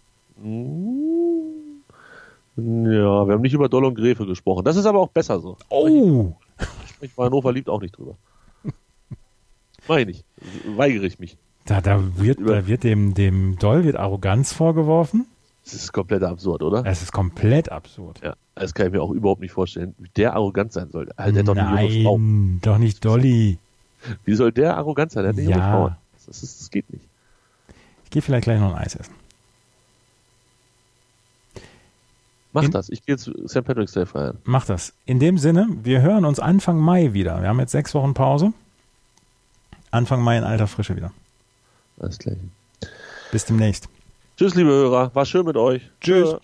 Speaker 4: Ja, wir haben nicht über Doll und Gräfe gesprochen. Das ist aber auch besser so.
Speaker 5: Oh!
Speaker 4: Ich bei Hannover liebt auch nicht drüber. Mach ich nicht. Weigere ich mich.
Speaker 5: Da, da wird, da wird dem, dem Doll wird Arroganz vorgeworfen.
Speaker 4: Das ist komplett absurd, oder?
Speaker 5: Es ist komplett absurd.
Speaker 4: Ja, das kann ich mir auch überhaupt nicht vorstellen, wie der arrogant sein soll. Also, der hat doch eine junge
Speaker 5: Nein,
Speaker 4: Frau.
Speaker 5: doch nicht Dolly.
Speaker 4: Wie soll der arrogant sein? Der hat eine
Speaker 5: Ja.
Speaker 4: junge Frau. Das, ist, das geht nicht.
Speaker 5: Ich gehe vielleicht gleich noch ein Eis essen.
Speaker 4: Mach
Speaker 5: In-
Speaker 4: das. Ich gehe zu Sankt Patrick's Day feiern.
Speaker 5: Mach das. In dem Sinne, wir hören uns Anfang Mai wieder. Wir haben jetzt sechs Wochen Pause. Anfang Mai in alter Frische wieder.
Speaker 4: Alles klar.
Speaker 5: Bis demnächst.
Speaker 4: Tschüss, liebe Hörer. War schön mit euch.
Speaker 5: Tschüss.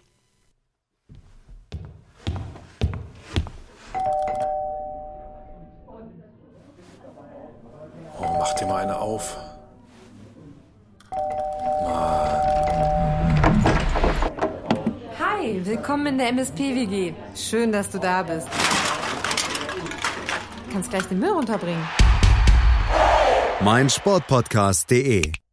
Speaker 7: Oh, mach dir mal eine auf.
Speaker 2: Hi, willkommen in der M S P W G. Schön, dass du da bist. Kannst gleich den Müll runterbringen.
Speaker 3: mein Sportpodcast punkt de